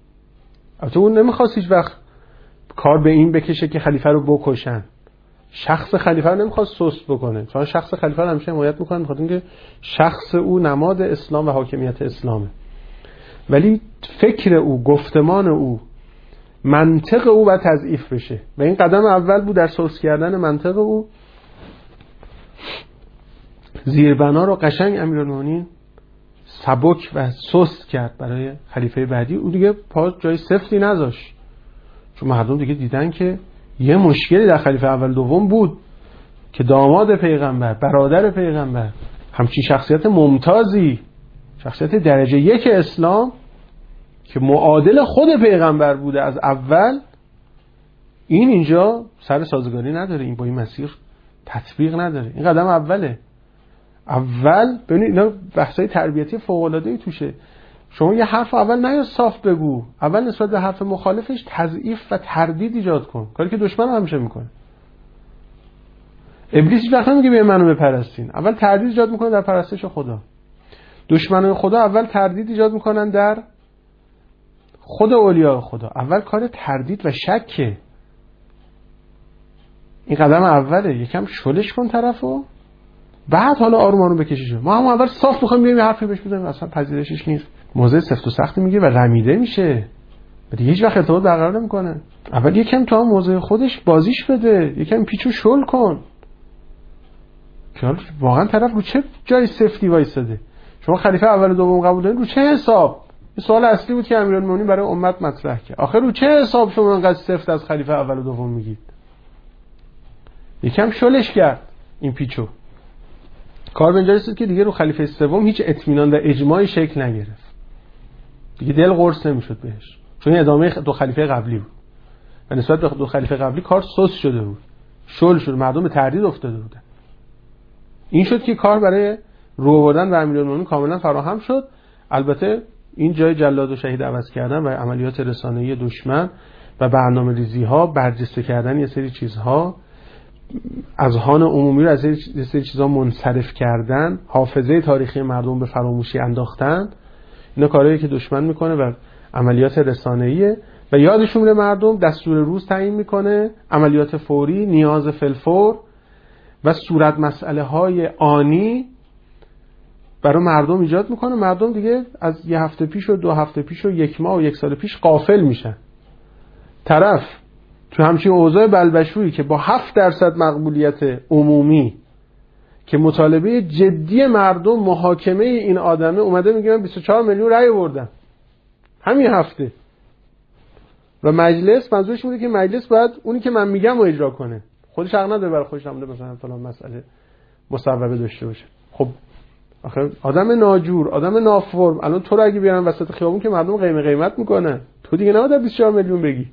Speaker 2: البته اون نمیخواست هیچ وقت کار به این بکشه که خلیفه رو بکشن. شخص خلیفه رو نمیخواست سست بکنه، چون شخص خلیفه رو همیشه حمایت میکنه، بخاطر اینکه شخص او نماد اسلام و حاکمیت اسلامه. ولی فکر او، گفتمان او، منطق او باید تضعیف بشه و این قدم اول بود در سست کردن منطق او. زیربنا رو قشنگ امیرالمومنین سبک و سست کرد برای خلیفه بعدی. او دیگه پاس جای سفتی نذاشت، چون مردم دیگه دیدن که یه مشکلی در خلیفه اول دوم بود که داماد پیغمبر، برادر پیغمبر، همچین شخصیت ممتازی، شخصیت درجه یک اسلام که معادل خود پیغمبر بوده از اول، این اینجا سر سازگاری نداره، این با این مسیر تطبیق نداره. این قدم اوله. اول ببینید اینا بحثای تربیتی فوق‌العاده‌ای توشه. شما یه حرف اول نیا صاف بگو، اول نسبت به حرف مخالفش تضعیف و تردید ایجاد کن، کاری که دشمن همیشه میکنه. ابلیس هیچ وقت نمیگه به منو بپرستین، اول تردید ایجاد میکنه در پرستش خدا. دشمنان خدا اول تردید ایجاد میکنن در خود اولیاء خدا. اول کار تردید و شکه. این قدم اوله. یکم شلش کن طرفو، بعد حالا آروم آروم بکشیش. ما هم اول صاف میخوایم بیایم حرفی بهش بزنیم، اصلا پذیرشش نیست، موضع سفت و سختی میگه و رمیده میشه، دیگه هیچ وقت ارتباط برقرار نمیکنه. اول یکم تا موضع خودش بازیش بده، یکم پیچو شل کن که واقعا طرف رو چه جای سفتی وایساده. شما خلیفه اول و دوم قبول دارین، رو چه حساب؟ این سوال اصلی بود که امیرالمومنین برای امت مطرح کرد. آخر رو چه حساب شما انقدر سفت از خلیفه اول و دوم میگید؟ یکم شلش کرد این پیچو. کار به اینجا رسید که دیگه رو خلیفه سوم هیچ اطمینان و اجماعی شکل نگرفت. دیگه دل قرص نمیشد بهش، چون این ادامه دو خلیفه قبلی بود و نسبت به دو خلیفه قبلی کار سست شده بود، شل شد، مردم به تردید افتاده بودن. این شد که کار برای رو آوردن به امیرالمومنین کاملا فراهم شد. البته این جای جلاد و شهید عوض کردن و عملیات رسانه‌ای دشمن و برنامه‌ریزی‌ها، برجسته کردن یه سری چیزها، اذهان عمومی رو از یه سری چیزا منصرف کردن، حافظه تاریخی مردم به فراموشی انداختن، اینا کارهایی که دشمن میکنه و عملیات رسانه‌ایه و یادشون میره مردم دستور روز تعیین میکنه، عملیات فوری، نیاز فلفور و صورت مسئله های آنی برای مردم ایجاد میکنه. مردم دیگه از یه هفته پیش و 2 هفته پیش و 1 ماه و 1 سال پیش غافل میشن. طرف تو همچین اوضاع بلبشویی که با 7% مقبولیت عمومی که مطالبه جدی مردم محاکمه این آدمه، اومده میگه من 24 میلیون رأی آوردم همین هفته و مجلس منظورش بوده که مجلس باید اونی که من میگم رو اجرا کنه، خودش حق نداره برای خودش نموده مثلا فلان مسئله مصوبه داشته باشه. خب آخه آدم ناجور، آدم نافرم، الان تو رو اگه بیارن وسط خیابون که مردم قیمت میکنن، تو دیگه نباید 24 میلیون بگی.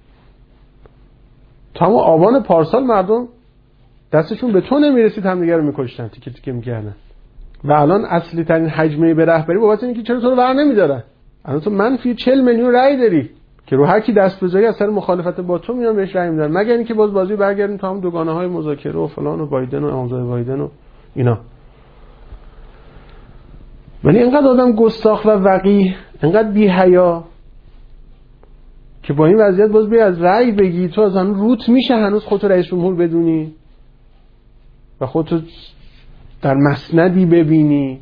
Speaker 2: تا همون آبان پارسال مردم دستشون به تو نمیرسید همدیگه رو میکشتن، تیکه تیکه میکردن و الان اصلی ترین حجمه به رهبری بابت اینه که چرا تو رو ور نمیدارن. الان تو منفی 40 میلیون رأی داری که رو هر کی دست بذاری از سر مخالفت با تو میان بهش رأی میدن، مگر اینکه باز بازی برگردیم تو هم دوگانه‌های مذاکره و فلان و بایدن و امامزاده بایدن و اینا. ولی اینقدر آدم گستاخ و وقیح، اینقدر بی‌حیا که با این وضعیت باز بیا از رأی بگی، تو از هنوز روت میشه هنوز خودتو رئیس جمهور بدونی و خودتو در مسندی ببینی،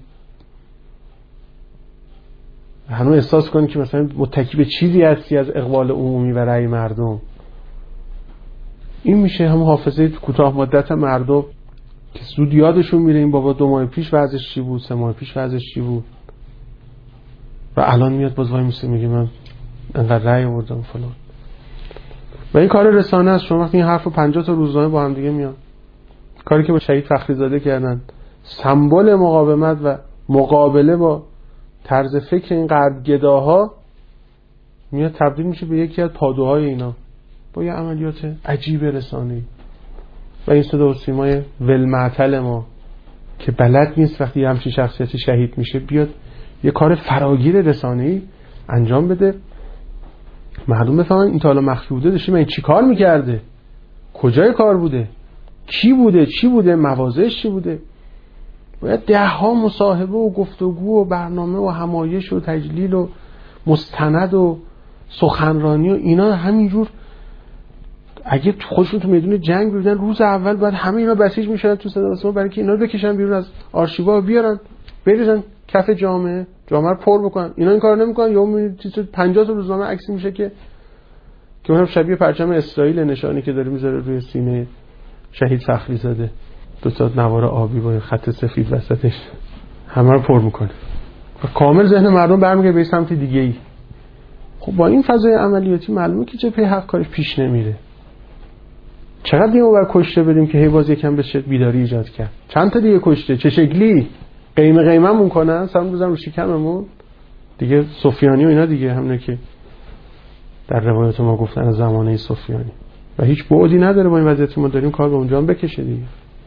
Speaker 2: هنوز احساس کنی که مثلا متکی به چیزی هستی از اقبال عمومی و رأی مردم. این میشه هم حافظه کوتاه مدت مردم که زود یادشون میره این بابا 2 ماه پیش وضعش چی بود، 3 ماه پیش وضعش چی بود و الان میاد باز وای میسه میگه من انقدر رأی آوردم فلان. و این کار رسانه است. شما وقتی این حرفو 50 تا روزنامه با هم دیگه میان، کاری که با شهید فخری زاده کردن، سمبل مقاومت و مقابله با طرز فکر این قدگداها، میاد تبدیل میشه به یکی از پادوهای اینا با یه عملیات عجیب رسانه‌ای. و این صدا و سیمای ولمعتل ما که بلد نیست وقتی همچین شخصیتی شهید میشه بیاد یه کار فراگیر رسانه‌ای انجام بده، مردم بفهمن این تا حالا مخفی بوده داشتیم این چی کار میکرده، کجای کار بوده، کی بوده، چی بوده، مواضعش چی بوده. باید 10 مصاحبه و گفتگو و برنامه و همایش و تجلیل و مستند و سخنرانی و اینا همینجور اگه خودشون تو میدون جنگ بودن روز اول بعد همه اینا بسیج میشدن تو صدا و سیما برای که اینا رو بکشن بیرون از آرشیوا بیارن بریزن کف جامعه رو پر بکنن. اینا این کارو نمیکنن. یا 50 تا روزنامه عکس میشه که اونم شبیه پرچم اسرائیل نشانی که داره میذاره روی سینه شهید فخری زاده، دو تا نوار آبی با خط سفید وسطش، همه رو پر میکنه و کامل ذهن مردم برمیگره به سمت دیگه ای. خب با این فضای عملیاتی معلومه که جبهه حق کارش پیش نمیره. چقدر دیگه بر کشته بدیم که هی باز یکم بشه بیداری ایجاد کرد. چند تا دیگه کشته چه شکلی قیممون کنن سرمون بزنن رو شکممون دیگه. سفیانی و اینا دیگه همونه که در روایت ما گفتن از زمانه سفیانی و هیچ بعدی نداره با این وضعیتی ما داریم کار به اونجا هم بکشه دیگه.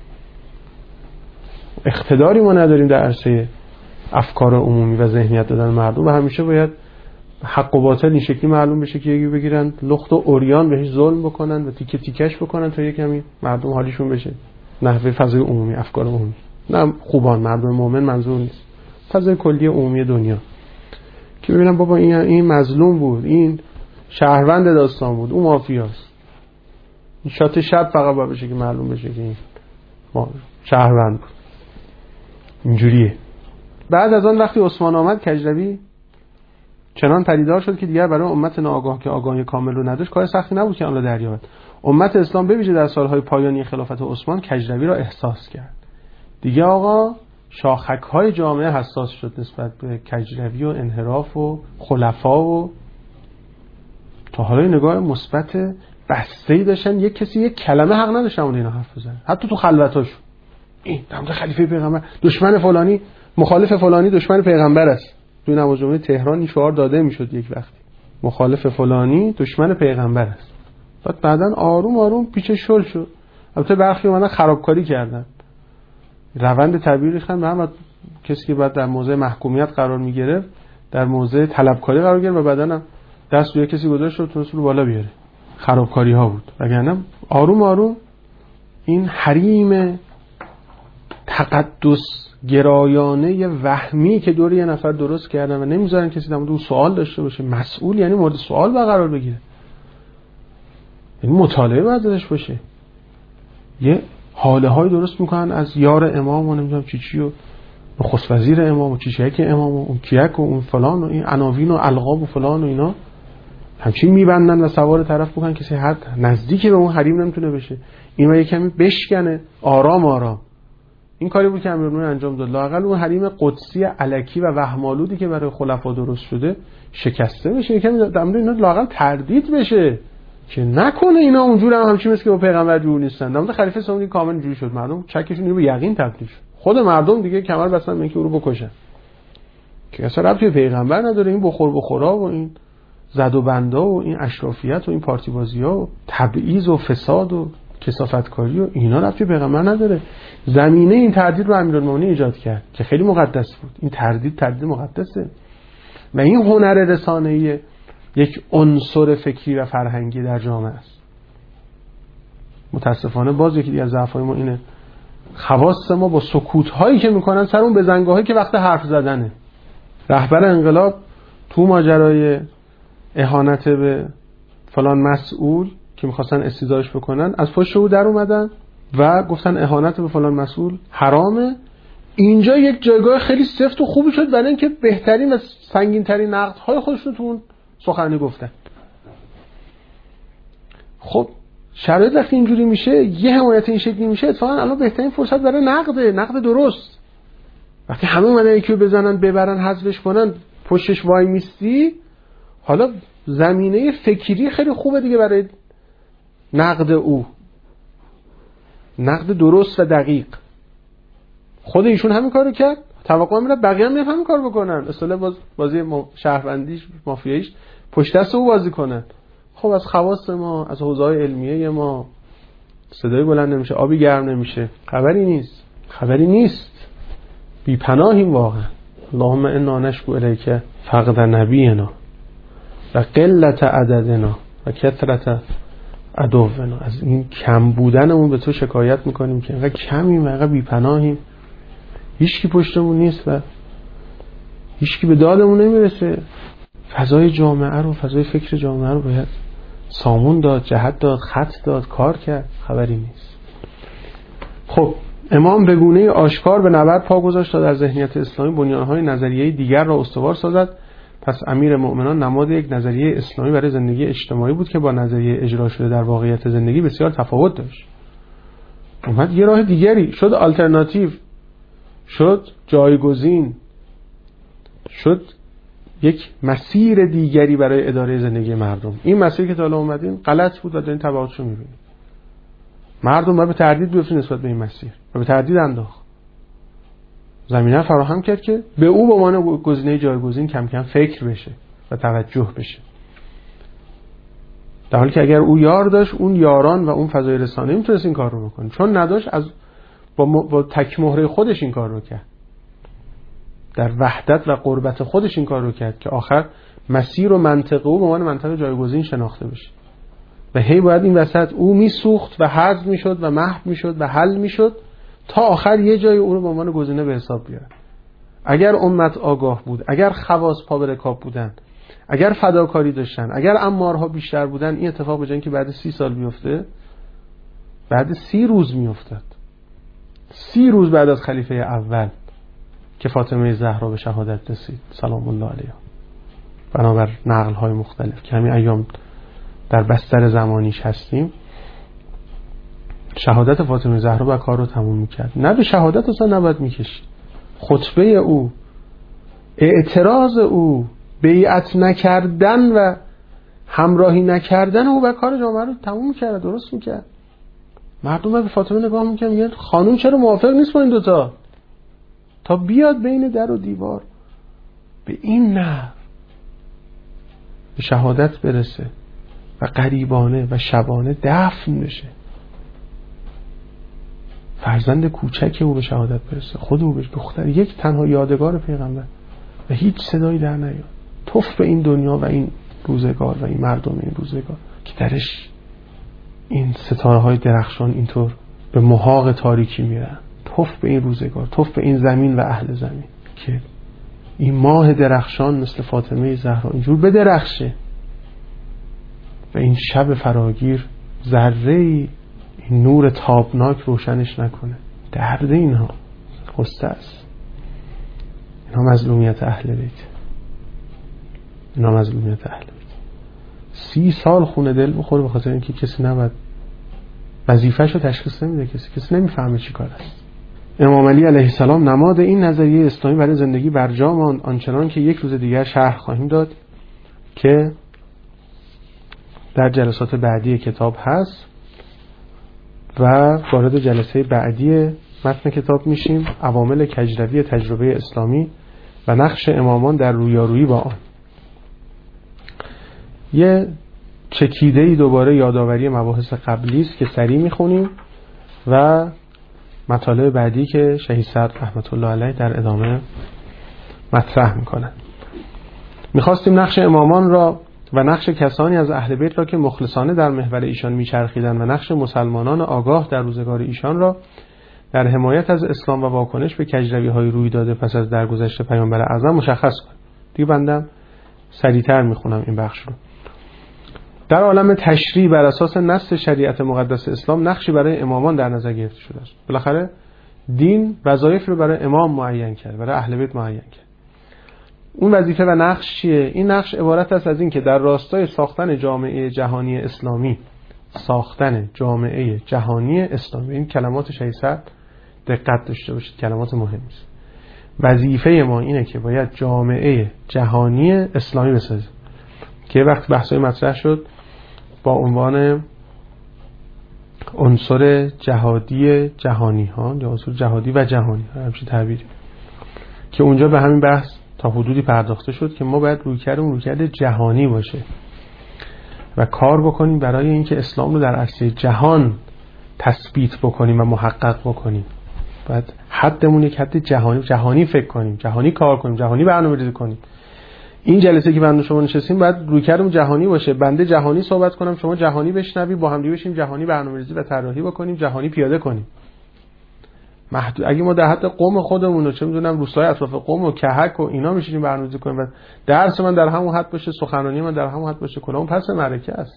Speaker 2: اقتداری ما نداریم در عرصه افکار عمومی و ذهنیت دادن مردم و همیشه باید حق و باطل این شکلی معلوم بشه که یکی بگیرن لخت و عریان بهش ظلم بکنن و تیکه تیکش بکنن تا یکمی مردم حالیشون بشه. نحوه فضای عمومی، افکار عمومی، نه خوبان مردم مومن منظور نیست، فضای کلی عمومی دنیا که ببینن بابا این مظلوم بود، این شهروند داستان بود، اون مافیاست. این شات شب فقط باید بشه که معلوم بشه که این شهروند بود. اینجوریه. بعد از آن وقتی عثمان آمد کجروی چنان پدیدار شد که دیگر برای امت ناآگاه که آگاهی کامل رو نداشت کار سختی نبود که آن را دریابد. امت اسلام به ویژه در سالهای پایانی خلافت عثمان کجروی را احساس کرد. دیگه آقا شاخک‌های جامعه حساس شد نسبت به کجروی و انحراف و خلفا و تا حالا نگاه مثبت بسته‌ای داشتن. یک کسی یک کلمه حق نداشت اون اینا حرف بزنه، حتی تو خلوتاشون. این در خلیفه پیغمبر دشمن فلانی مخالف فلانی دشمن پیغمبر است. تو نماز جمعه تهران این شعار داده میشد یک وقتی، مخالف فلانی دشمن پیغمبر است. بعدن آروم آروم پیچش شل شد. البته برخی اومدن خرابکاری کردن، روند طبیعی ریختن به هم. کسی که بعد در موضع محکومیت قرار میگرفت در موضع طلبکاری قرار گرفت و بعدن دست روی کسی گذاشت و تونست رو بالا بیاره. خرابکاری ها بود. وگرنه آروم آروم این حریم تقدس گرایانه وهمی که دور یه نفر درست کردن و نمیذارن کسی در مورد اون سوال داشته باشه، مسئول یعنی مورد سوال قرار بگیره، یعنی مطالعه باید ازش باشه. یه حاله های درست میکنن از یار امام و نمیدونم چی و نخست وزیر امام و چیچک امام و اون کیک و اون فلان و این عناوین و القاب و فلان و اینا همچین میبندن و سوار طرف بکنن کسی حد نزدیکی به اون حریم نمیتونه بشه. این و یه کمی بشکنه آرام آرام. این کاری بود که امیرالمومنین انجام داد. لااقل اون حریم قدسی الکی و وهم‌آلودی که برای خلفا درست شده شکسته بشه. یکم در مورد اینا لااقل تردید بشه که نکنه اینا اونجوری هم همچین مثل که با پیغمبر جور نیستن. در مورد خلیفه سوم کامل جوری شد، مردم چکشون به یقین تبدیل شد. خود مردم دیگه کمر بستن به اینکه او رو بکشن که اصلا ربطی به پیغمبر نداره. این بخورا و این زد و بندا و این اشرافیت و این پارتی بازی‌ها و تبعیض و فساد و کثافتکاری و اینا ربطی به پیغمبر نداره. زمینه این تردید رو امیرالمومنین ایجاد کرد که خیلی مقدس بود. این تردید مقدسه و این هنر رسانه‌ای یک عنصر فکری و فرهنگی در جامعه است. متاسفانه باز یکی دیگه از ضعف‌های ما اینه، خواص ما با سکوت‌هایی که میکنن سر اون بزنگاهایی که وقت حرف زدنه. رهبر انقلاب تو ماجرای اهانت به فلان مسئول که میخواستن استیضاحش بکنن از پشت او در اومدن و گفتن اهانت به فلان مسئول حرامه. اینجا یک جایگاه خیلی سفت و خوبی شد برای اینکه بهترین و سنگین‌ترین نقدهای خودشون تو اون سخنرانی گفتن. خب شرایط وقتی اینجوری میشه، یه حمایت این شکلی میشه، اتفاقا الان بهترین فرصت برای نقد درست. وقتی همه اومدن یکی رو بزنن ببرن حذفش کنن پشتش وای میستی، حالا زمینه فکری خیلی خوبه دیگه برای نقد او، نقد درست و دقیق. خود ایشون همین کارو کرد، توقع میره بقیه هم همین کار بکنن. اصلا بازی شهروندیش مافیاییش پشت دست او بازی کنن. خب از خواص ما، از حوزه‌های علمیه ما صدای بلند نمیشه، آبی گرم نمیشه، خبری نیست. بی پناهیم واقعا. اللهم انا نشکو الیک فقد نبینا و قلت عددنا و کثرت عدونا. از این کم بودنمون به تو شکایت میکنیم که انقدر کمیم و انقدر بی پناهیم، هیچکی پشتمون نیست و هیچکی به دادمون نمیرسه. فضای جامعه رو، فضای فکر جامعه رو باید سامون داد، جهت داد، خط داد، کار کرد. خبری نیست. خب امام به گونه آشکار به نبرد پا گذاشت تا در ذهنیت اسلامی بنیانهای نظریه‌ای دیگر را استوار سازد. پس امیر مؤمنان نماد یک نظریه اسلامی برای زندگی اجتماعی بود که با نظریه اجرا شده در واقعیت زندگی بسیار تفاوت داشت. اومد یه راه دیگری شد، آلترناتیو شد، جایگزین شد، یک مسیر دیگری برای اداره زندگی مردم. این مسیری که تا الان اومدین غلط بود و دارین تبعاتش رو می‌بینید. مردم باید به تردید بیفتن نسبت به این مسیر و به تردید انداخت. زمینه فراهم کرد که به او به عنوان گزینه جایگزین کم کم فکر بشه و توجه بشه. در حالی که اگر او یار داشت، اون یاران و اون فضای رسانه‌ای میتونست این کار رو بکنه. چون نداشت، از با تک مهره خودش این کار رو کرد. در وحدت و قربت خودش این کار رو کرد که آخر مسیر و منطقه او به عنوان منطقه جایگزین شناخته بشه. و هی باید این وسط او میسوخت و حذف میشد و محو میشد و حل میشد تا آخر یه جای او رو به عنوان گزینه به حساب بیاره. اگر امت آگاه بود، اگر خواص پا به رکاب بودن، اگر فداکاری داشتن، اگر امارها بیشتر بودن، این اتفاق به جای اینکه بعد 30 سال بیفته، بعد 30 روز میافتاد. 30 روز بعد از خلیفه اول که فاطمه زهرا به شهادت رسید سلام الله علیها، بنابر نقل‌های مختلف که همین ایام در بستر زمانیش هستیم، شهادت فاطمه زهرا با کار رو تموم میکرد. نه به شهادت اصلا نباید میکشید. خطبه او، اعتراض او، بیعت نکردن و همراهی نکردن او با کار جامعه رو تموم میکرد، درست میکرد. مردم به فاطمه نگاه میکنن میگن خانوم چرا موافق نیست با این دوتا تا بیاد بین در و دیوار به این نحو به شهادت برسه و غریبانه و شبانه دفن بشه. فرزند کوچک او به شهادت برسه، خود او به دختر، یک تنها یادگار پیغمبر و هیچ صدایی در نیاد. توف به این دنیا و این روزگار و این مردم این روزگار که درش این ستاره های درخشان اینطور به محاق تاریکی میرن. توف به این روزگار، توف به این زمین و اهل زمین که این ماه درخشان مثل فاطمه زهرا اینجور بدرخشه و این شب فراگیر ذره‌ای این نور تابناک روشنش نکنه. درد اینها قصه است. اینها مظلومیت اهل بیت. اینها مظلومیت اهل بیت. 30 سال خونه دل بخوره به خاطر اینکه کسی نباید وظیفه‌شو تشخیص نمیده، کسی نمیفهمه چی کار است. امام علی علیه السلام نماد این نظریه اسلامی برای زندگی برجا ماند، آنچنان که یک روز دیگر شرح خواهیم داد که در جلسات بعدی کتاب هست و وارد جلسه بعدی متن کتاب میشیم. عوامل کجروی تجربه اسلامی و نقش امامان در رویارویی با آن. یه چکیده‌ای دوباره یادآوری مباحث قبلی است که سریع میخونیم و مطالب بعدی که شهید صدر رحمت الله علیه در ادامه مطرح میکنن. میخواستیم نقش امامان را و نقش کسانی از اهل بیت را که مخلصانه در محور ایشان میچرخیدند و نقش مسلمانان آگاه در روزگار ایشان را در حمایت از اسلام و واکنش به کجروی‌های روی داده پس از درگذشت پیامبر اعظم مشخص کنیم. دیگه بندم سریعتر میخونم این بخش رو. در عالم تشریع بر اساس نص شریعت مقدس اسلام نقشی برای امامان در نظر گرفته شده است. بالاخره دین وظایف رو برای امام معین کرد، برای اهل بیت معین کرد. اون وظیفه و نقش چیه؟ این نقش عبارت است از این که در راستای ساختن جامعه جهانی اسلامی، ساختن جامعه جهانی اسلامی، این کلمات شهید صدر دقت داشته باشید، کلمات مهمی است. وظیفه ما اینه که باید جامعه جهانی اسلامی بسازیم که وقت بحثای مطرح شد با عنوان عنصر جهادی جهانی ها یا عنصر جهادی و جهانی ها، همچین تعبیری، که اونجا به همین بحث تا حدودی پرداخته شد که ما باید رویکرد جهانی باشه و کار بکنیم برای اینکه اسلام رو در عرصه جهان تثبیت بکنیم و محقق بکنیم. باید حدمون یک حد جهانی فکر کنیم، جهانی کار کنیم، جهانی برنامه‌ریزی کنیم. این جلسه که بنده شما نشستیم باید رویکردمون جهانی باشه. بنده جهانی صحبت کنم، شما جهانی بشنوی، با هم دیگه بشیم جهانی برنامه‌ریزی و طراحی بکنیم، جهانی پیاده کنیم. اگه ما در حد قوم خودمون رو چه میدونم روستای اطراف قوم و کهک و اینا میشینیم برنامه‌ریزی کنیم و درس من در همون حد باشه، سخنرانی من در همون حد باشه، کلام پس معرکه است.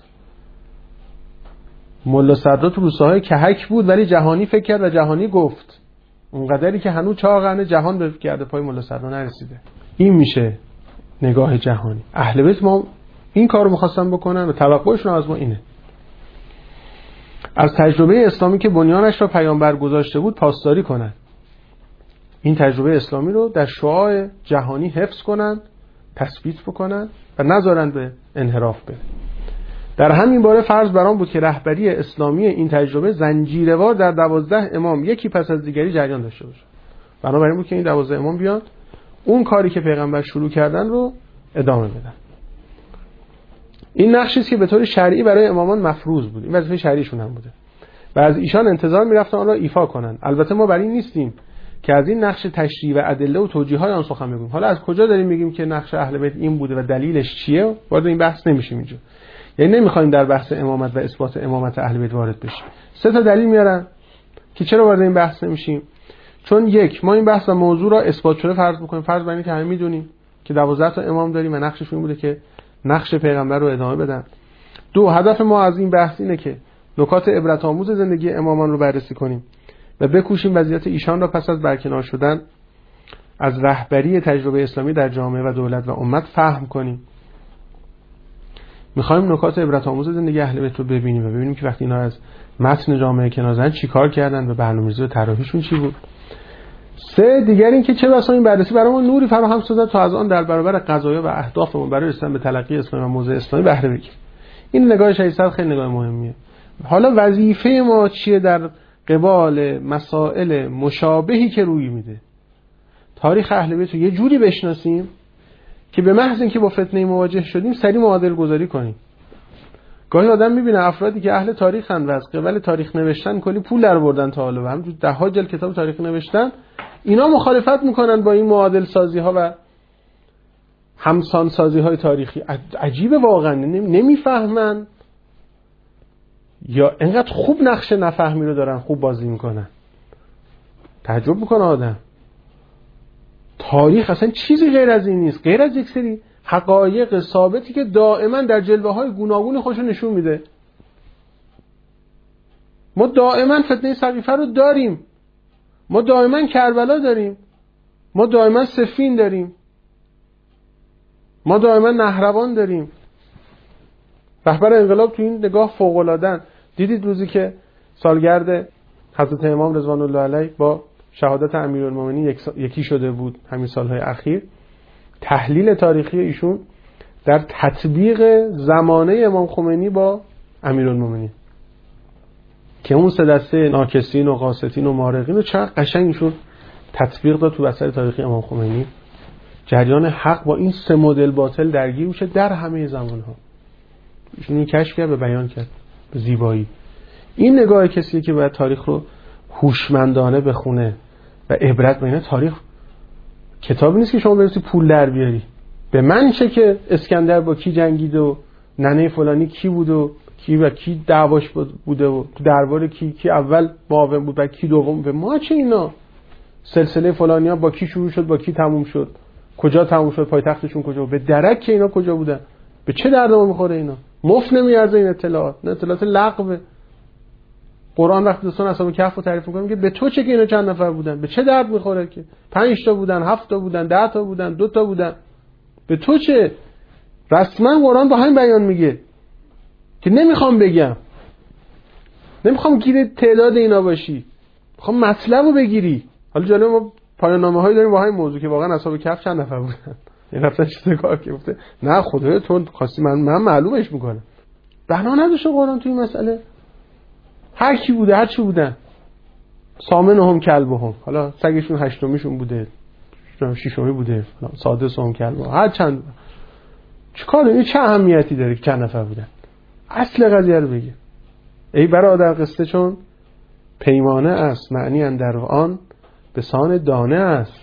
Speaker 2: ملا صدرا تو روستاهای کهک بود ولی جهانی فکر کرد و جهانی گفت. اونقدری که هنوز چاقنه جهان به گرد پای ملا صدرا نرسیده. این میشه نگاه جهانی. اهل بیت ما این کارو می‌خواستن بکنن و توقعشون از ما اینه. از تجربه اسلامی که بنیانش را پیامبر گذاشته بود پاسداری کنن. این تجربه اسلامی رو در شعاع جهانی حفظ کنن، تثبیت بکنن و نذارن به انحراف بره. در همین باره فرض بر آن بود که رهبری اسلامی این تجربه زنجیروار در 12 امام یکی پس از دیگری جریان داشته باشه. بنابراین بود که این 12 امام بیان اون کاری که پیغمبر شروع کردن رو ادامه بدن. این نقشی است که به طور شرعی برای امامان مفروض بود. این وظیفه شرعیشون هم بوده و از ایشان انتظار می‌رفتن آن را ایفا کنن. البته ما بر این نیستیم که از این نقش تشریع و ادله و توجیه‌های آن سخن بگوییم. حالا از کجا داریم میگیم که نقش اهل بیت این بوده و دلیلش چیه؟ وارد این بحث نمیشیم اینجا. یعنی نمیخوایم در بحث امامت و اثبات امامت اهل بیت وارد بشیم. 3 تا دلیل میارن که چرا وارد این بحث نمیشیم. چون یک، ما این بحث و موضوع را اثبات شده فرض بکنیم. فرض بر اینه که همه میدونیم که 12 تا امام داریم و نقششون بوده که نقش پیغمبر رو ادامه بدن. 2، هدف ما از این بحث اینه که نکات عبرت آموز زندگی امامان رو بررسی کنیم و بکوشیم وضعیت ایشان را پس از برکنار شدن از رهبری تجربه اسلامی در جامعه و دولت و امت فهم کنیم. میخوایم نکات عبرت آموز زندگی اهل بیت رو ببینیم و ببینیم که وقتی اینا از متن جامعه کنار زدن چیکار کردن و برنامه‌ریزی و طراحیشون چی بود. 3، دیگر این که چه بسا این بررسی برای ما نوری فراهم سازد تا از آن در برابر قضایا و اهدافمون برای رسیدن به تلقی اسلام و موضع اسلامی بهره بگیریم. این نگاه شریعت خیلی نگاه مهمیه. حالا وظیفه ما چیه در قبال مسائل مشابهی که روی میده؟ تاریخ اهل بیت رو یه جوری بشناسیم که به محض اینکه با فتنه مواجه شدیم سریع معادل گذاری کنیم. گاهی آدم میبینه افرادی که اهل تاریخن و از قبل تاریخ نوشتن کلی پول درآوردن تا حالا و همینجور 10 جلد کتاب تاریخ نوشتن، اینا مخالفت میکنن با این معادل سازی ها و همسان سازی های تاریخی. عجیبه واقعا، نمیفهمن یا انقدر خوب نقش نفهمی رو دارن خوب بازی میکنن. تعجب میکنه آدم. تاریخ اصلا چیزی غیر از این نیست، غیر از یک سری حقایق ثابتی که دائما در جلوه های گوناگون خودش نشون میده. ما دائما فتنه سقیفه رو داریم، ما دائما کربلا داریم، ما دائما صفین داریم، ما دائما نهروان داریم. رهبر انقلاب تو این نگاه فوق‌العاده‌اند. دیدید روزی که سالگرد حضرت امام رضوان الله علیه با شهادت امیرالمومنین یکی شده بود همین سالهای اخیر، تحلیل تاریخی ایشون در تطبیق زمانه امام خمینی با امیرالمومنین که اون 3 دسته ناکسین و قاسطین و مارقین رو چقدر قشنگ ایشون تطبیق داد تو بستر تاریخی امام خمینی. جریان حق با این 3 مدل باطل درگیر میشه در همه زمانها. ایشون این کشف کرد و بیان کرد به زیبایی. این نگاه کسیه که باید تاریخ رو هوشمندانه بخونه و عبرت بگیره. تاریخ کتابی نیست که شما برسی پول در بیاری. به من چه که اسکندر با کی جنگید و ننه فلانی کی بود و کی و کی دعواش بوده و تو دربار کی اول معاون بود و کی دوم. به ما چه اینا؟ سلسله فلانیا با کی شروع شد با کی تموم شد، کجا تموم شد، پایتختشون کجا بود، به درک که اینا کجا بودن، به چه درد ما میخوره اینا؟ مفت نمیارزه این اطلاعات، نه اطلاعات لغوه. قرآن وقتی دوستان اصحاب کهف رو تعریف می‌کنه میگه به تو چه که اینا چند نفر بودن، به چه درد میخوره که 5 تا بودن، 7 تا بودن، 10 تا بودن، 2 تا بودن، به تو چه؟ رسما قرآن با همین بیان میگه که نمیخوام بگم، نمیخوام گیر تعداد اینا باشی، میخوام مطلب رو بگیری. حالا جالب ما پایان نامه‌هایی داریم با همین موضوع که واقعا اصحاب کهف چند نفر بودن. این رفتن چه کار گفته؟ نه خدای تو خواستی من معلومش میکنم. بنا نداشته قرآن توی این مسئله. هر کی بوده، هر چی بودن. سامنهم کلبهم، حالا سگشون 8میشون بوده، 6می بوده، سادسهم کلبهم، هر چند. چیکار این چه اهمیتی داره که چند نفر بودن؟ اصل قضیه رو بگی. ای برادر قصه چون پیمانه است، معنی اندر آن به سان دانه است.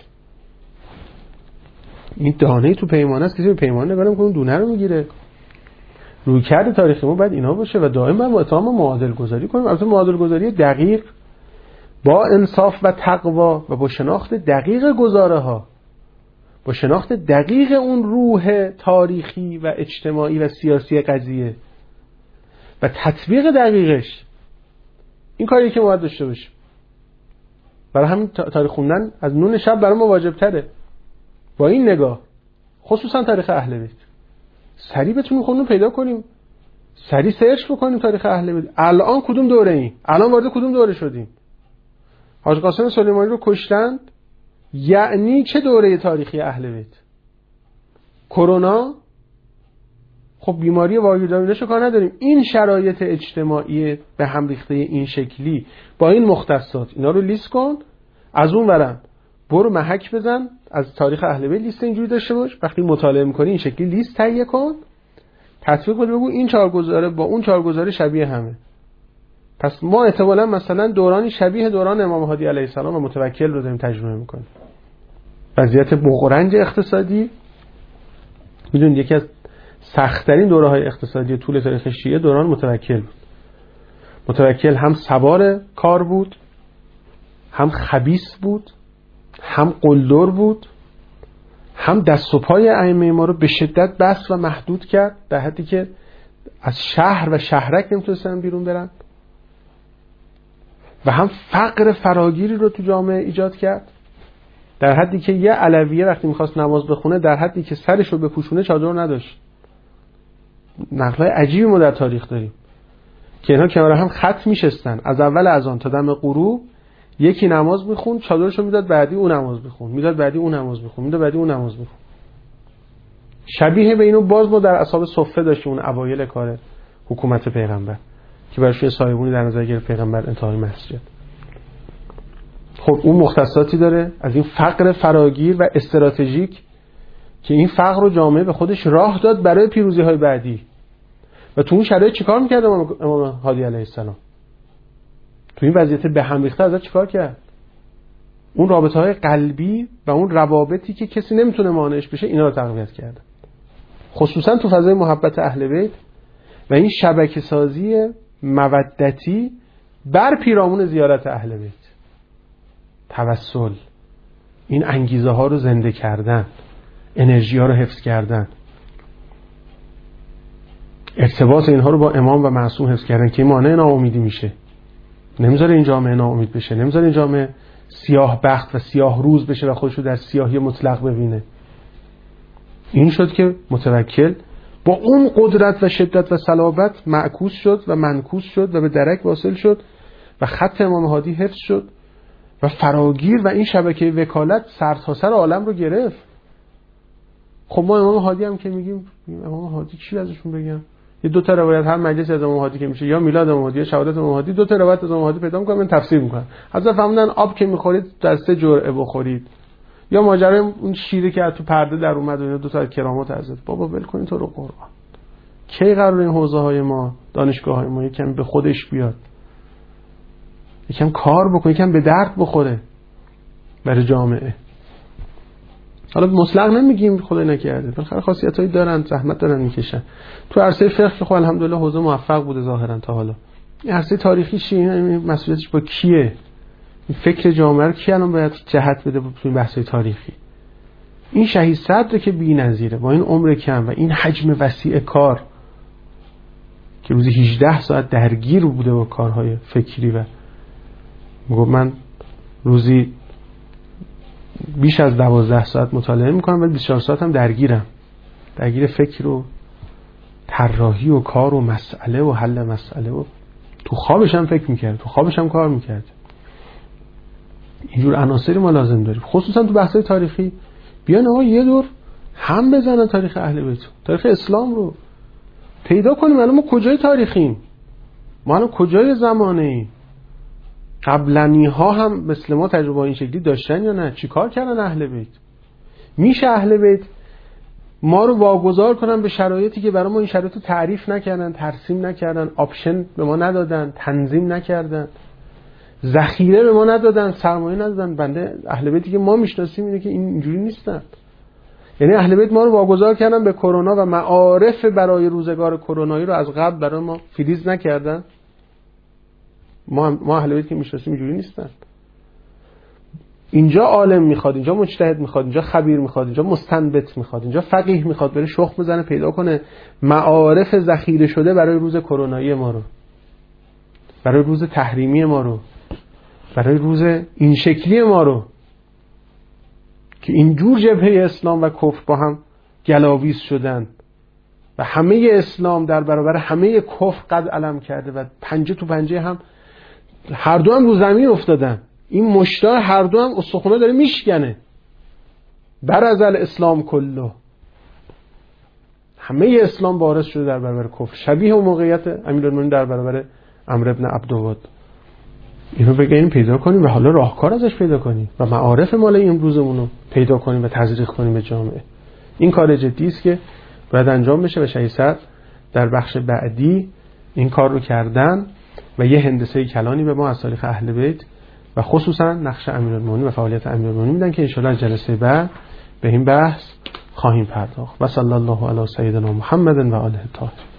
Speaker 2: این دانه تو پیمانه است، کسی به پیمانه نگاه نمی‌کنه دونه رو میگیره. رویکرد تاریخی ما باید اینا باشه و دائما با اتهام معادل گذاری کنیم. البته معادل گذاری دقیق با انصاف و تقوا و با شناخت دقیق گزاره ها، با شناخت دقیق اون روح تاریخی و اجتماعی و سیاسی قضیه و تطبیق دقیقش، این کاری که ما باید داشته باشیم. برای همین تاریخ خوندن از نون شب برای ما واجب تره. با این نگاه، خصوصا تاریخ اهل بیت، سریع بتونیم خودمون پیدا کنیم، سریع سرچ بکنیم تاریخ اهل بیت. الان کدوم دوره ایم؟ الان وارد کدوم دوره شدیم؟ حاج قاسم سلیمانی رو کشتند، یعنی چه دوره تاریخی اهل بیت؟ کرونا؟ خب بیماری واگیرداریشو کار نداریم. این شرایط اجتماعی به هم ریخته این شکلی با این مختصات، اینا رو لیست کن، از اون ورم برو محک بزن از تاریخ اهل بیت لیست اینجوری داشته باش. وقتی مطالعه می‌کنی این شکلی لیست تهیه کن، تطبیق بده، بگو این 4 گزاره با اون 4 گزاره شبیه همه. پس ما احتمالاً مثلا دورانی شبیه دوران امام هادی علیه السلام و متوکل رو داریم تجربه می‌کنیم. وضعیت بغرنج اقتصادی، میدونید یکی از سخت‌ترین دوره‌های اقتصادی طول تاریخ شیعه دوران متوکل بود. متوکل هم سوار کار بود، هم خبیث بود، هم قلدر بود، هم دست و پای ائمه ما رو به شدت بست و محدود کرد، در حدی که از شهر و شهرک نمیتونستن بیرون برن، و هم فقر فراگیری رو تو جامعه ایجاد کرد، در حدی که یه علویه وقتی میخواست نماز بخونه در حدی که سرش رو بپوشونه چادر نداشت. نقلای عجیبی ما در تاریخ داریم که اینها کنار هم خط میشستن، از اول اذان تا دم غروب یکی نماز میخوند، چادرشو میداد بعدی اون نماز میخوند، میداد بعدی اون نماز میخوند، میداد بعدی اون نماز میخوند. شبیه به اینو باز ما در اصحاب صفه داشتیم، اون اوایل کار حکومت پیغمبر که برای صاحبونی در نظر گرفت پیغمبر انتهای مسجد. خب اون مختصاتی داره از این فقر فراگیر و استراتژیک که این فقر رو جامعه به خودش راه داد برای پیروزی های بعدی. و تو اون شرایط چیکار میکرد امام هادی علیه السلام؟ تو این وضعیت به هم ریخته ازش چیکار کرد؟ اون رابطه های قلبی و اون روابطی که کسی نمیتونه مانعش بشه، اینا رو تقویت کرد، خصوصا تو فضای محبت اهل بیت و این شبکه سازی مودتی بر پیرامون زیارت اهل بیت، توسل، این انگیزه ها رو زنده کردن، انرژی ها رو حفظ کردن، ارتباط اینها رو با امام و معصوم حفظ کردن که مانع ناامیدی میشه، نمیذاره این جامعه ناامید بشه، نمیذاره این جامعه سیاه بخت و سیاه روز بشه و خودش رو در سیاهی مطلق ببینه. این شد که متوکل با اون قدرت و شدت و صلابت معکوس شد و منکوس شد و به درک واصل شد و خط امام هادی حفظ شد و فراگیر و این شبکه وکالت سرتاسر عالم رو گرفت. خب ما امام هادی هم که میگیم امام هادی چی ازشون بگم؟ یه 2 تا روایت هر مجلس از امام هادی که میشه یا میلاد امام هادی یا شهادت امام هادی، 2 تا روایت از امام هادی پیدا میکنم، من تفسیر میکنم. حضرت فرمودن آب که میخورید در 3 جرعه بخورید، یا ماجرای اون شیری که تو پرده در اومد و اینا 2 تا از کرامات حضرت. بابا ول کنین تو رو قرآن. کی قرار این حوزه های ما، دانشگاه های ما یکم به خودش بیاد، یکم کار بکنه، یکم به درد بخوره برای جامعه؟ حالا مطلق نمیگیم خدای نکرده، بالاخره خاصیتایی دارن، زحمت دارن میکشن. تو عرصه فقه که خب الحمدلله حوزه موفق بوده ظاهرا تا حالا. این عرصه تاریخی چیه؟ مسئولیتش با کیه؟ این فکر جامعه رو کی الان باید جهت بده تو بحث‌های تاریخی؟ این شهید صدر که بی‌نظیره با این عمر کم و این حجم وسیع کار که روزی 18 ساعت درگیر بوده با کارهای فکری و میگم من روزی بیش از 12 ساعت مطالعه میکنم و 24 ساعت هم درگیر فکر و طراحی و کار و مسئله و حل مسئله و تو خوابش هم فکر میکرد، تو خوابش هم کار میکرد. اینجور عناصری ما لازم داریم، خصوصا تو بحث‌های تاریخی. بیان آقا یه دور هم بزنن تاریخ اهل بیت، تاریخ اسلام رو پیدا کنیم. الان ما کجای تاریخیم؟ ما الان کجای زمانه ایم؟ قبلنی ها هم مثل ما تجربه این شکلی داشتن یا نه؟ چی کار کردن اهل بیت؟ میشه اهل بیت ما رو واگذار کنن به شرایطی که برای ما این شرایط رو تعریف نکردن، ترسیم نکردن، آپشن به ما ندادن، تنظیم نکردن، ذخیره به ما ندادن، سرمایه ندادن. بنده اهل بیتی که ما میشناسیم اینه که اینجوری نیستن. یعنی اهل بیت ما رو واگذار کردن به کرونا و معارف برای روزگار کرونایی رو از قبل برای ما فریز نکردن. ما اهل بیت که میشناسیم اینجوری نیستن. اینجا عالم میخواد، اینجا مجتهد میخواد، اینجا خبیر میخواد، اینجا مستنبط میخواد، اینجا فقیه میخواد بره شخم بزنه پیدا کنه معارف ذخیره شده برای روز کرونایی ما رو، برای روز تحریمی ما رو، برای روز این شکلی ما رو، که اینجور جبهه اسلام و کفر با هم گلاویز شدن و همه اسلام در برابر همه کفر قد علم کرده و پنجه تو پنجه هم هر دو هم رو زمین افتادن. این مشتار هر دو هم استخونه داره میشکنه. برز الاسلام کله، همه اسلام بارز شده در برابر کفر، شبیه و موقعیت امیرالمومنین در برابر عمرو بن عبدود. اینو بگیم پیدا کنیم و حالا راهکار ازش پیدا کنیم و معارف مال امروزمون رو پیدا کنیم و تزریق کنیم به جامعه. این کار جدی است که باید انجام بشه و شیخ صدر در بخش بعدی این کار رو کردن و یه هندسه کلانی به ما از تاریخ اهل بیت و خصوصا نقش امیرالمومنین و فعالیت امیرالمومنین میدن که ان شاء الله جلسه بعد به این بحث خواهیم پرداخت. و صلی الله علی سیدنا محمد و آله الطاهرین.